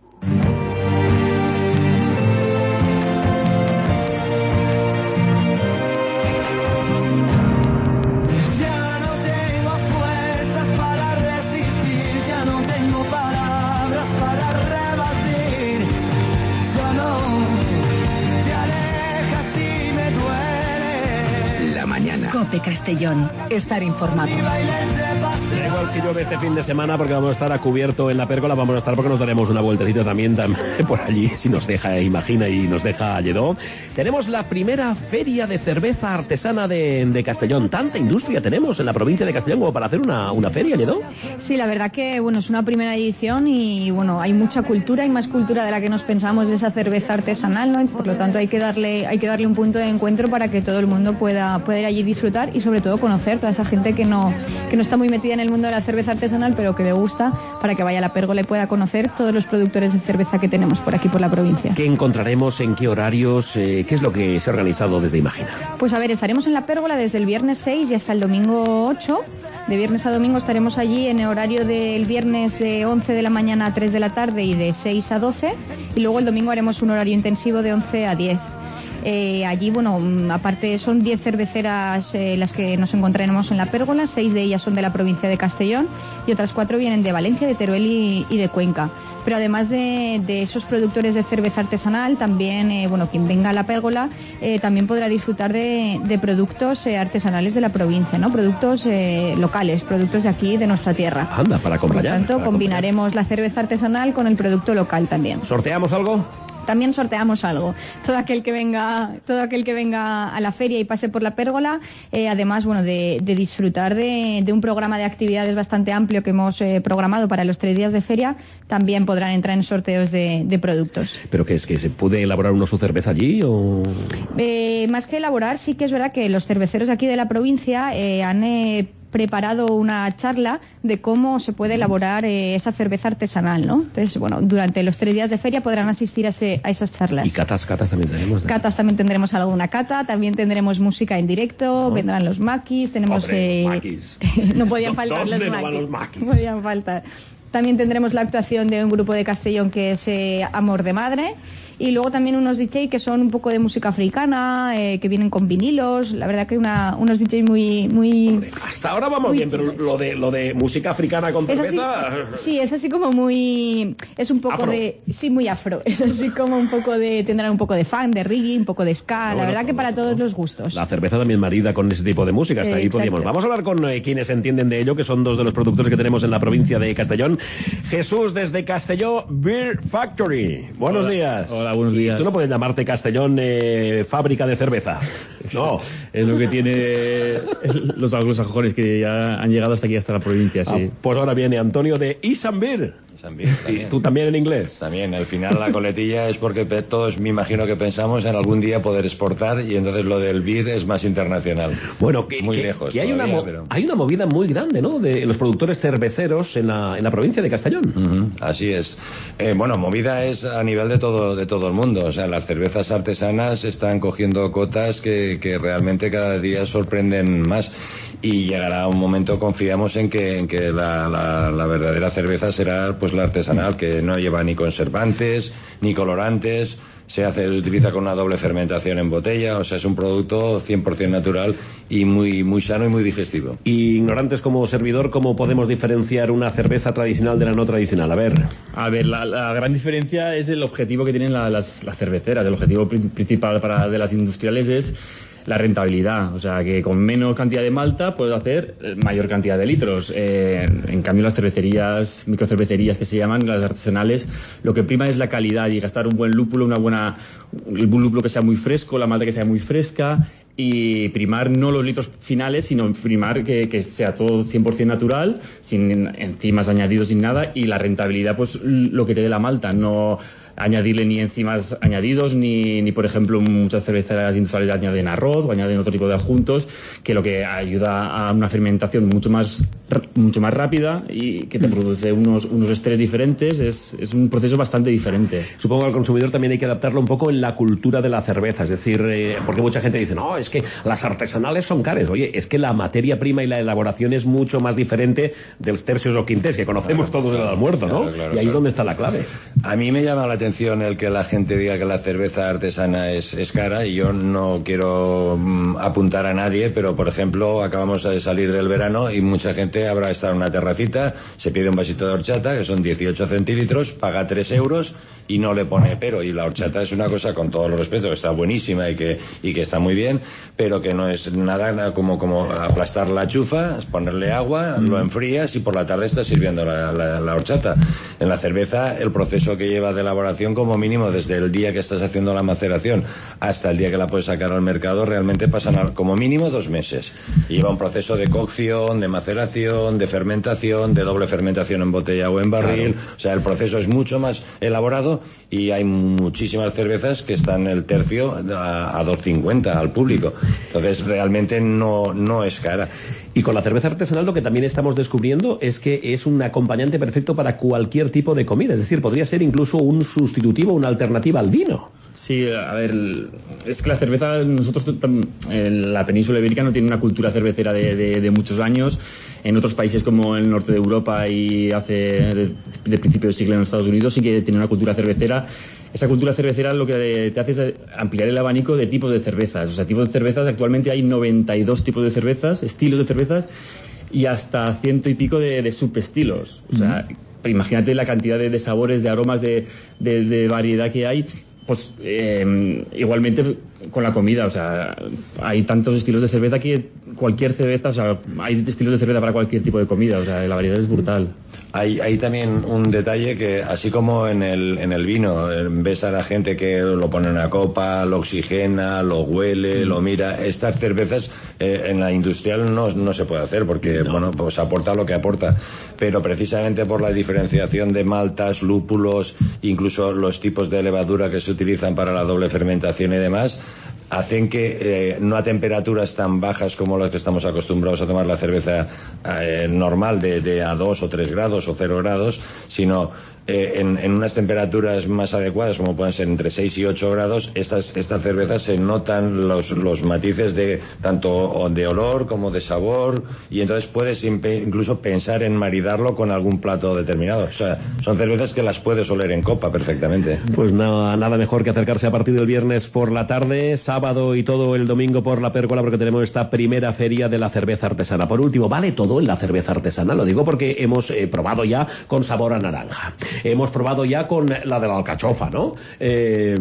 Cope Castellón. Estar informado. Da igual si llueve este fin de semana porque vamos a estar a cubierto en la pérgola, vamos a estar porque nos daremos una vueltecita también, también por allí, si nos deja, imagina, y nos deja Lledó. Tenemos la primera feria de cerveza artesana de, de Castellón. Tanta industria tenemos en la provincia de Castellón como para hacer una, una feria, Lledó. Sí, la verdad que bueno, es una primera edición y bueno, hay mucha cultura, hay más cultura de la que nos pensamos de esa cerveza artesanal, ¿no? Y por lo tanto hay que darle, hay que darle un punto de encuentro para que todo el mundo pueda, pueda ir allí disfrutar y sobre todo conocer toda esa gente que no, que no está muy metida en el mundo de la cerveza artesanal, pero que le gusta, para que vaya a la pérgola y pueda conocer todos los productores de cerveza que tenemos por aquí por la provincia. ¿Qué encontraremos? ¿En qué horarios? Eh, ¿Qué es lo que se ha organizado desde Imagina? Pues a ver, estaremos en la pérgola desde el viernes seis y hasta el domingo ocho. De viernes a domingo estaremos allí en el horario del viernes de once de la mañana a tres de la tarde y de seis a doce, y luego el domingo haremos un horario intensivo de once a diez. Eh, allí, bueno, aparte son diez cerveceras eh, las que nos encontraremos en la pérgola, seis de ellas son de la provincia de Castellón y otras cuatro vienen de Valencia, de Teruel y, y de Cuenca. Pero además de, de esos productores de cerveza artesanal, también, eh, bueno, quien venga a la pérgola eh, también podrá disfrutar de, de productos eh, artesanales de la provincia, ¿no? Productos eh, locales, productos de aquí, de nuestra tierra. Anda, para acompañar. Por lo tanto, para combinaremos acompañar. la cerveza artesanal con el producto local también. ¿Sorteamos algo? También sorteamos algo. Todo aquel que venga, todo aquel que venga a la feria y pase por la pérgola, eh, además, bueno, de, de disfrutar de, de un programa de actividades bastante amplio que hemos eh, programado para los tres días de feria, también podrán entrar en sorteos de, de productos. ¿Pero qué es? ¿Que se puede elaborar uno su cerveza allí o...? Eh, más que elaborar, sí que es verdad que los cerveceros aquí de la provincia eh, han... Eh, preparado una charla de cómo se puede elaborar eh, esa cerveza artesanal, ¿no? Entonces, bueno, durante los tres días de feria podrán asistir a, ese, a esas charlas. Y catas, catas también tenemos. ¿no? Catas también tendremos alguna cata, también tendremos música en directo, oh. vendrán los maquis, tenemos... Hombre, eh... maquis. no podían faltar los no maquis. van los maquis. No podían faltar. También tendremos la actuación de un grupo de Castellón que es eh, Amor de Madre. Y luego también unos D J que son un poco de música africana, eh, que vienen con vinilos. La verdad que una, unos D J muy... muy Hombre, hasta ahora vamos muy bien, pero lo de lo de música africana con cerveza... Sí, es así como muy... Es un poco afro. de... Sí, muy afro. Es así como un poco de... Tendrán un poco de funk, de reggae, un poco de ska. No, la verdad no, que para no, todos no. los gustos. La cerveza también marida con ese tipo de música. Hasta eh, ahí podríamos. Vamos a hablar con eh, quienes entienden de ello, que son dos de los productores que tenemos en la provincia de Castellón. Jesús, desde Castelló Beer Factory. Buenos Hola. días. Hola, buenos días. Tú no puedes llamarte Castellón eh, fábrica de cerveza. No. Es lo que tiene los anglosajones que ya han llegado hasta aquí, hasta la provincia, sí. Ah, pues ahora viene Antonio de Isambir. También. ¿Y tú también en inglés? También, al final la coletilla es porque todos me imagino que pensamos en algún día poder exportar y entonces lo del B I D es más internacional. Bueno, que, muy que, lejos. Que hay, todavía, una pero... hay una movida muy grande, ¿no? De los productores cerveceros en la, en la provincia de Castellón. Uh-huh, así es. Eh, bueno, movida es a nivel de todo, de todo el mundo. O sea, las cervezas artesanas están cogiendo cotas que, que realmente cada día sorprenden más. Y llegará un momento, confiamos en que, en que la, la, la verdadera cerveza será pues la artesanal, que no lleva ni conservantes, ni colorantes, se hace, utiliza con una doble fermentación en botella, o sea, es un producto cien por ciento natural y muy, muy sano y muy digestivo. Y ignorantes como servidor, ¿cómo podemos diferenciar una cerveza tradicional de la no tradicional? A ver. A ver, la, la gran diferencia es el objetivo que tienen la, las, las cerveceras. El objetivo principal para de las industriales es la rentabilidad. O sea, que con menos cantidad de malta puedo hacer mayor cantidad de litros. Eh, en cambio, las cervecerías, microcervecerías que se llaman, las artesanales, lo que prima es la calidad y gastar un buen lúpulo, una buena, un lúpulo que sea muy fresco, la malta que sea muy fresca, y primar no los litros finales, sino primar que, que sea todo cien por ciento natural, sin enzimas añadidos, sin nada, y la rentabilidad, pues lo que te dé la malta, no añadirle ni enzimas añadidos, ni, ni por ejemplo muchas cerveceras industriales añaden arroz o añaden otro tipo de adjuntos, que lo que ayuda a una fermentación mucho más mucho más rápida y que te produce unos, unos esteres diferentes. Es, es un proceso bastante diferente. Supongo que al consumidor también hay que adaptarlo un poco en la cultura de la cerveza, es decir, eh, porque mucha gente dice, no, es que las artesanales son caras. Oye, es que la materia prima y la elaboración es mucho más diferente de los tercios o quintés que conocemos claro, todos en el almuerzo, ¿no? Claro, claro, y ahí claro. es donde está la clave. A mí me llama la atención el que la gente diga que la cerveza artesana es, es cara, y yo no quiero mm, apuntar a nadie, pero por ejemplo acabamos de salir del verano y mucha gente habrá estado en una terracita, se pide un vasito de horchata que son dieciocho centilitros, paga tres euros y no le pone pero. Y la horchata es una cosa, con todo el respeto, que está buenísima y que, y que está muy bien, pero que no es nada, nada como, como aplastar la chufa, ponerle agua, mm. lo enfrías y por la tarde estás sirviendo la, la, la horchata. En la cerveza el proceso que lleva de elaboración, como mínimo desde el día que estás haciendo la maceración hasta el día que la puedes sacar al mercado, realmente pasan como mínimo dos meses. Y lleva un proceso de cocción, de maceración, de fermentación, de doble fermentación en botella o en barril. Claro. O sea, el proceso es mucho más elaborado y hay muchísimas cervezas que están el tercio a, a dos cincuenta al público. Entonces realmente no, no es cara. Y con la cerveza artesanal lo que también estamos descubriendo es que es un acompañante perfecto para cualquier tipo de comida. Es decir, podría ser incluso un sustitutivo, una alternativa al vino. Sí, a ver, es que la cerveza, nosotros en la península ibérica no tiene una cultura cervecera de, de, de muchos años. En otros países como el norte de Europa y hace de, de principio de siglo en Estados Unidos sí que tiene una cultura cervecera. Esa cultura cervecera lo que te hace es ampliar el abanico de tipos de cervezas. O sea, tipos de cervezas, actualmente hay noventa y dos tipos de cervezas, estilos de cervezas, y hasta ciento y pico de, de subestilos. O sea, uh-huh. imagínate la cantidad de, de sabores, de aromas, de, de, de variedad que hay. Pues eh, igualmente con la comida, o sea, hay tantos estilos de cerveza que cualquier cerveza, o sea, hay estilos de cerveza para cualquier tipo de comida, o sea, la variedad es brutal. Hay, hay también un detalle que, así como en el, en el vino, ves a la gente que lo pone en una copa, lo oxigena, lo huele, mm. lo mira, estas cervezas eh, en la industrial no, no se puede hacer porque, no. bueno, pues aporta lo que aporta, pero precisamente por la diferenciación de maltas, lúpulos, incluso los tipos de levadura que se utilizan para la doble fermentación y demás, hacen que eh, no a temperaturas tan bajas como las que estamos acostumbrados a tomar la cerveza eh, normal de, de a dos o tres grados o cero grados, sino eh, en, en unas temperaturas más adecuadas, como pueden ser entre seis y ocho grados, estas, estas cervezas se notan los, los matices de tanto de olor como de sabor, y entonces puedes incluso pensar en maridarlo con algún plato determinado. O sea, son cervezas que las puedes oler en copa perfectamente. Pues nada, nada mejor que acercarse a partir del viernes por la tarde, sábado y todo el domingo por la Pérgola, porque tenemos esta primera feria de la cerveza artesana. Por último, ¿vale todo en la cerveza artesana? Lo digo porque hemos eh, probado ya con sabor a naranja. Hemos probado ya con la de la alcachofa, ¿no? Eh...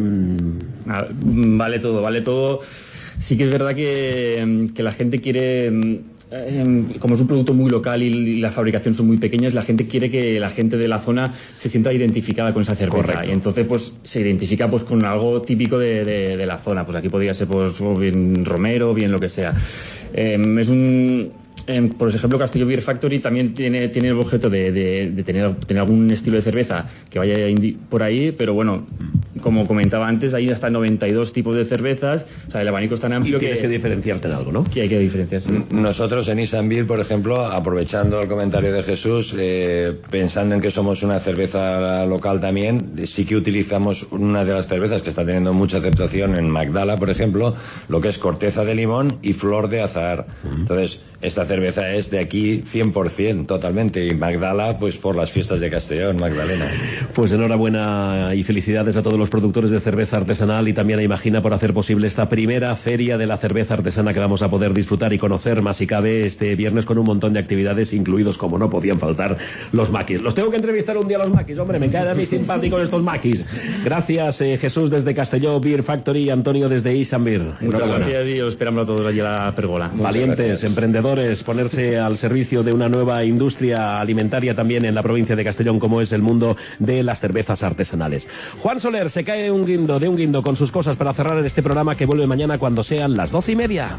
Vale todo, vale todo. Sí que es verdad que, que la gente quiere... como es un producto muy local y la fabricación son muy pequeñas, la gente quiere que la gente de la zona se sienta identificada con esa cerveza. Correcto. Y entonces pues se identifica pues con algo típico de, de, de la zona. Pues aquí podría ser pues bien romero, bien lo que sea. Eh, es un... Eh, por ejemplo, Castillo Beer Factory también tiene, tiene el objeto de, de, de tener, tener algún estilo de cerveza que vaya por ahí, pero bueno, como comentaba antes, hay hasta noventa y dos tipos de cervezas, o sea, el abanico es tan amplio que... tienes que diferenciarte en algo, ¿no? Que hay que diferenciarse. Nosotros en Isanbir, por ejemplo, aprovechando el comentario de Jesús, eh, pensando en que somos una cerveza local también, sí que utilizamos una de las cervezas que está teniendo mucha aceptación en Magdala, por ejemplo, lo que es corteza de limón y flor de azahar. Uh-huh. Entonces, esta cerveza es de aquí cien por ciento, totalmente. Y Magdala, pues por las fiestas de Castellón, Magdalena. Pues enhorabuena y felicidades a todos los productores de cerveza artesanal y también a Imagina por hacer posible esta primera feria de la cerveza artesana que vamos a poder disfrutar y conocer más si cabe este viernes con un montón de actividades, incluidos, como no podían faltar, los maquis. Los tengo que entrevistar un día a los maquis, hombre, me caen a mí simpáticos estos maquis. Gracias, eh, Jesús desde Castelló Beer Factory y Antonio desde Ishan Beer. Muchas gracias y os esperamos a todos allí a la pérgola. Valientes, emprendedores, ponerse al servicio de una nueva industria alimentaria también en la provincia de Castellón, como es el mundo de las cervezas artesanales. Juan Soler se cae un guindo de un guindo con sus cosas para cerrar este programa que vuelve mañana cuando sean las doce y media.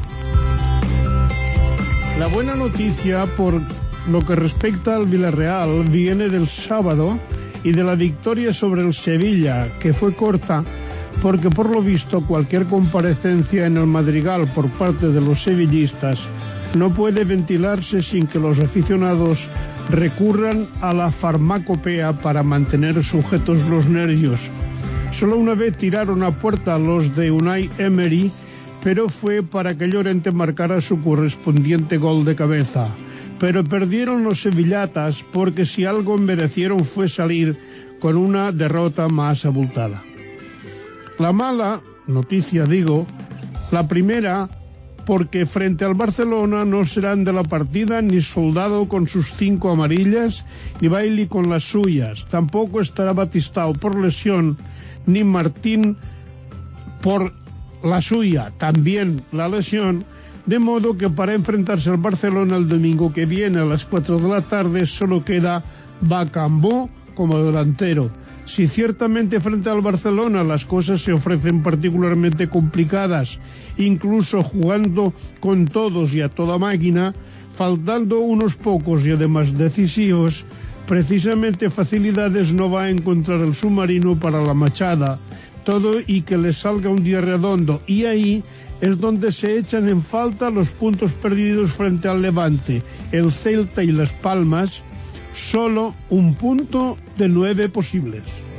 La buena noticia por lo que respecta al Villarreal viene del sábado y de la victoria sobre el Sevilla, que fue corta porque por lo visto cualquier comparecencia en el Madrigal por parte de los sevillistas no puede ventilarse sin que los aficionados recurran a la farmacopea para mantener sujetos los nervios. Solo una vez tiraron a puerta los de Unai Emery, pero fue para que Llorente marcara su correspondiente gol de cabeza. Pero perdieron los sevillatas porque si algo merecieron fue salir con una derrota más abultada. La mala noticia, digo, la primera, porque frente al Barcelona no serán de la partida ni Soldado con sus cinco amarillas, ni Bailey con las suyas. Tampoco estará Batistao por lesión, ni Martín por la suya, también la lesión, de modo que para enfrentarse al Barcelona el domingo que viene a las cuatro de la tarde solo queda Bakambu como delantero. Si ciertamente frente al Barcelona las cosas se ofrecen particularmente complicadas, incluso jugando con todos y a toda máquina, faltando unos pocos y además decisivos, precisamente facilidades no va a encontrar el submarino para la machada, todo y que le salga un día redondo, y ahí es donde se echan en falta los puntos perdidos frente al Levante, el Celta y Las Palmas, solo un punto de nueve posibles.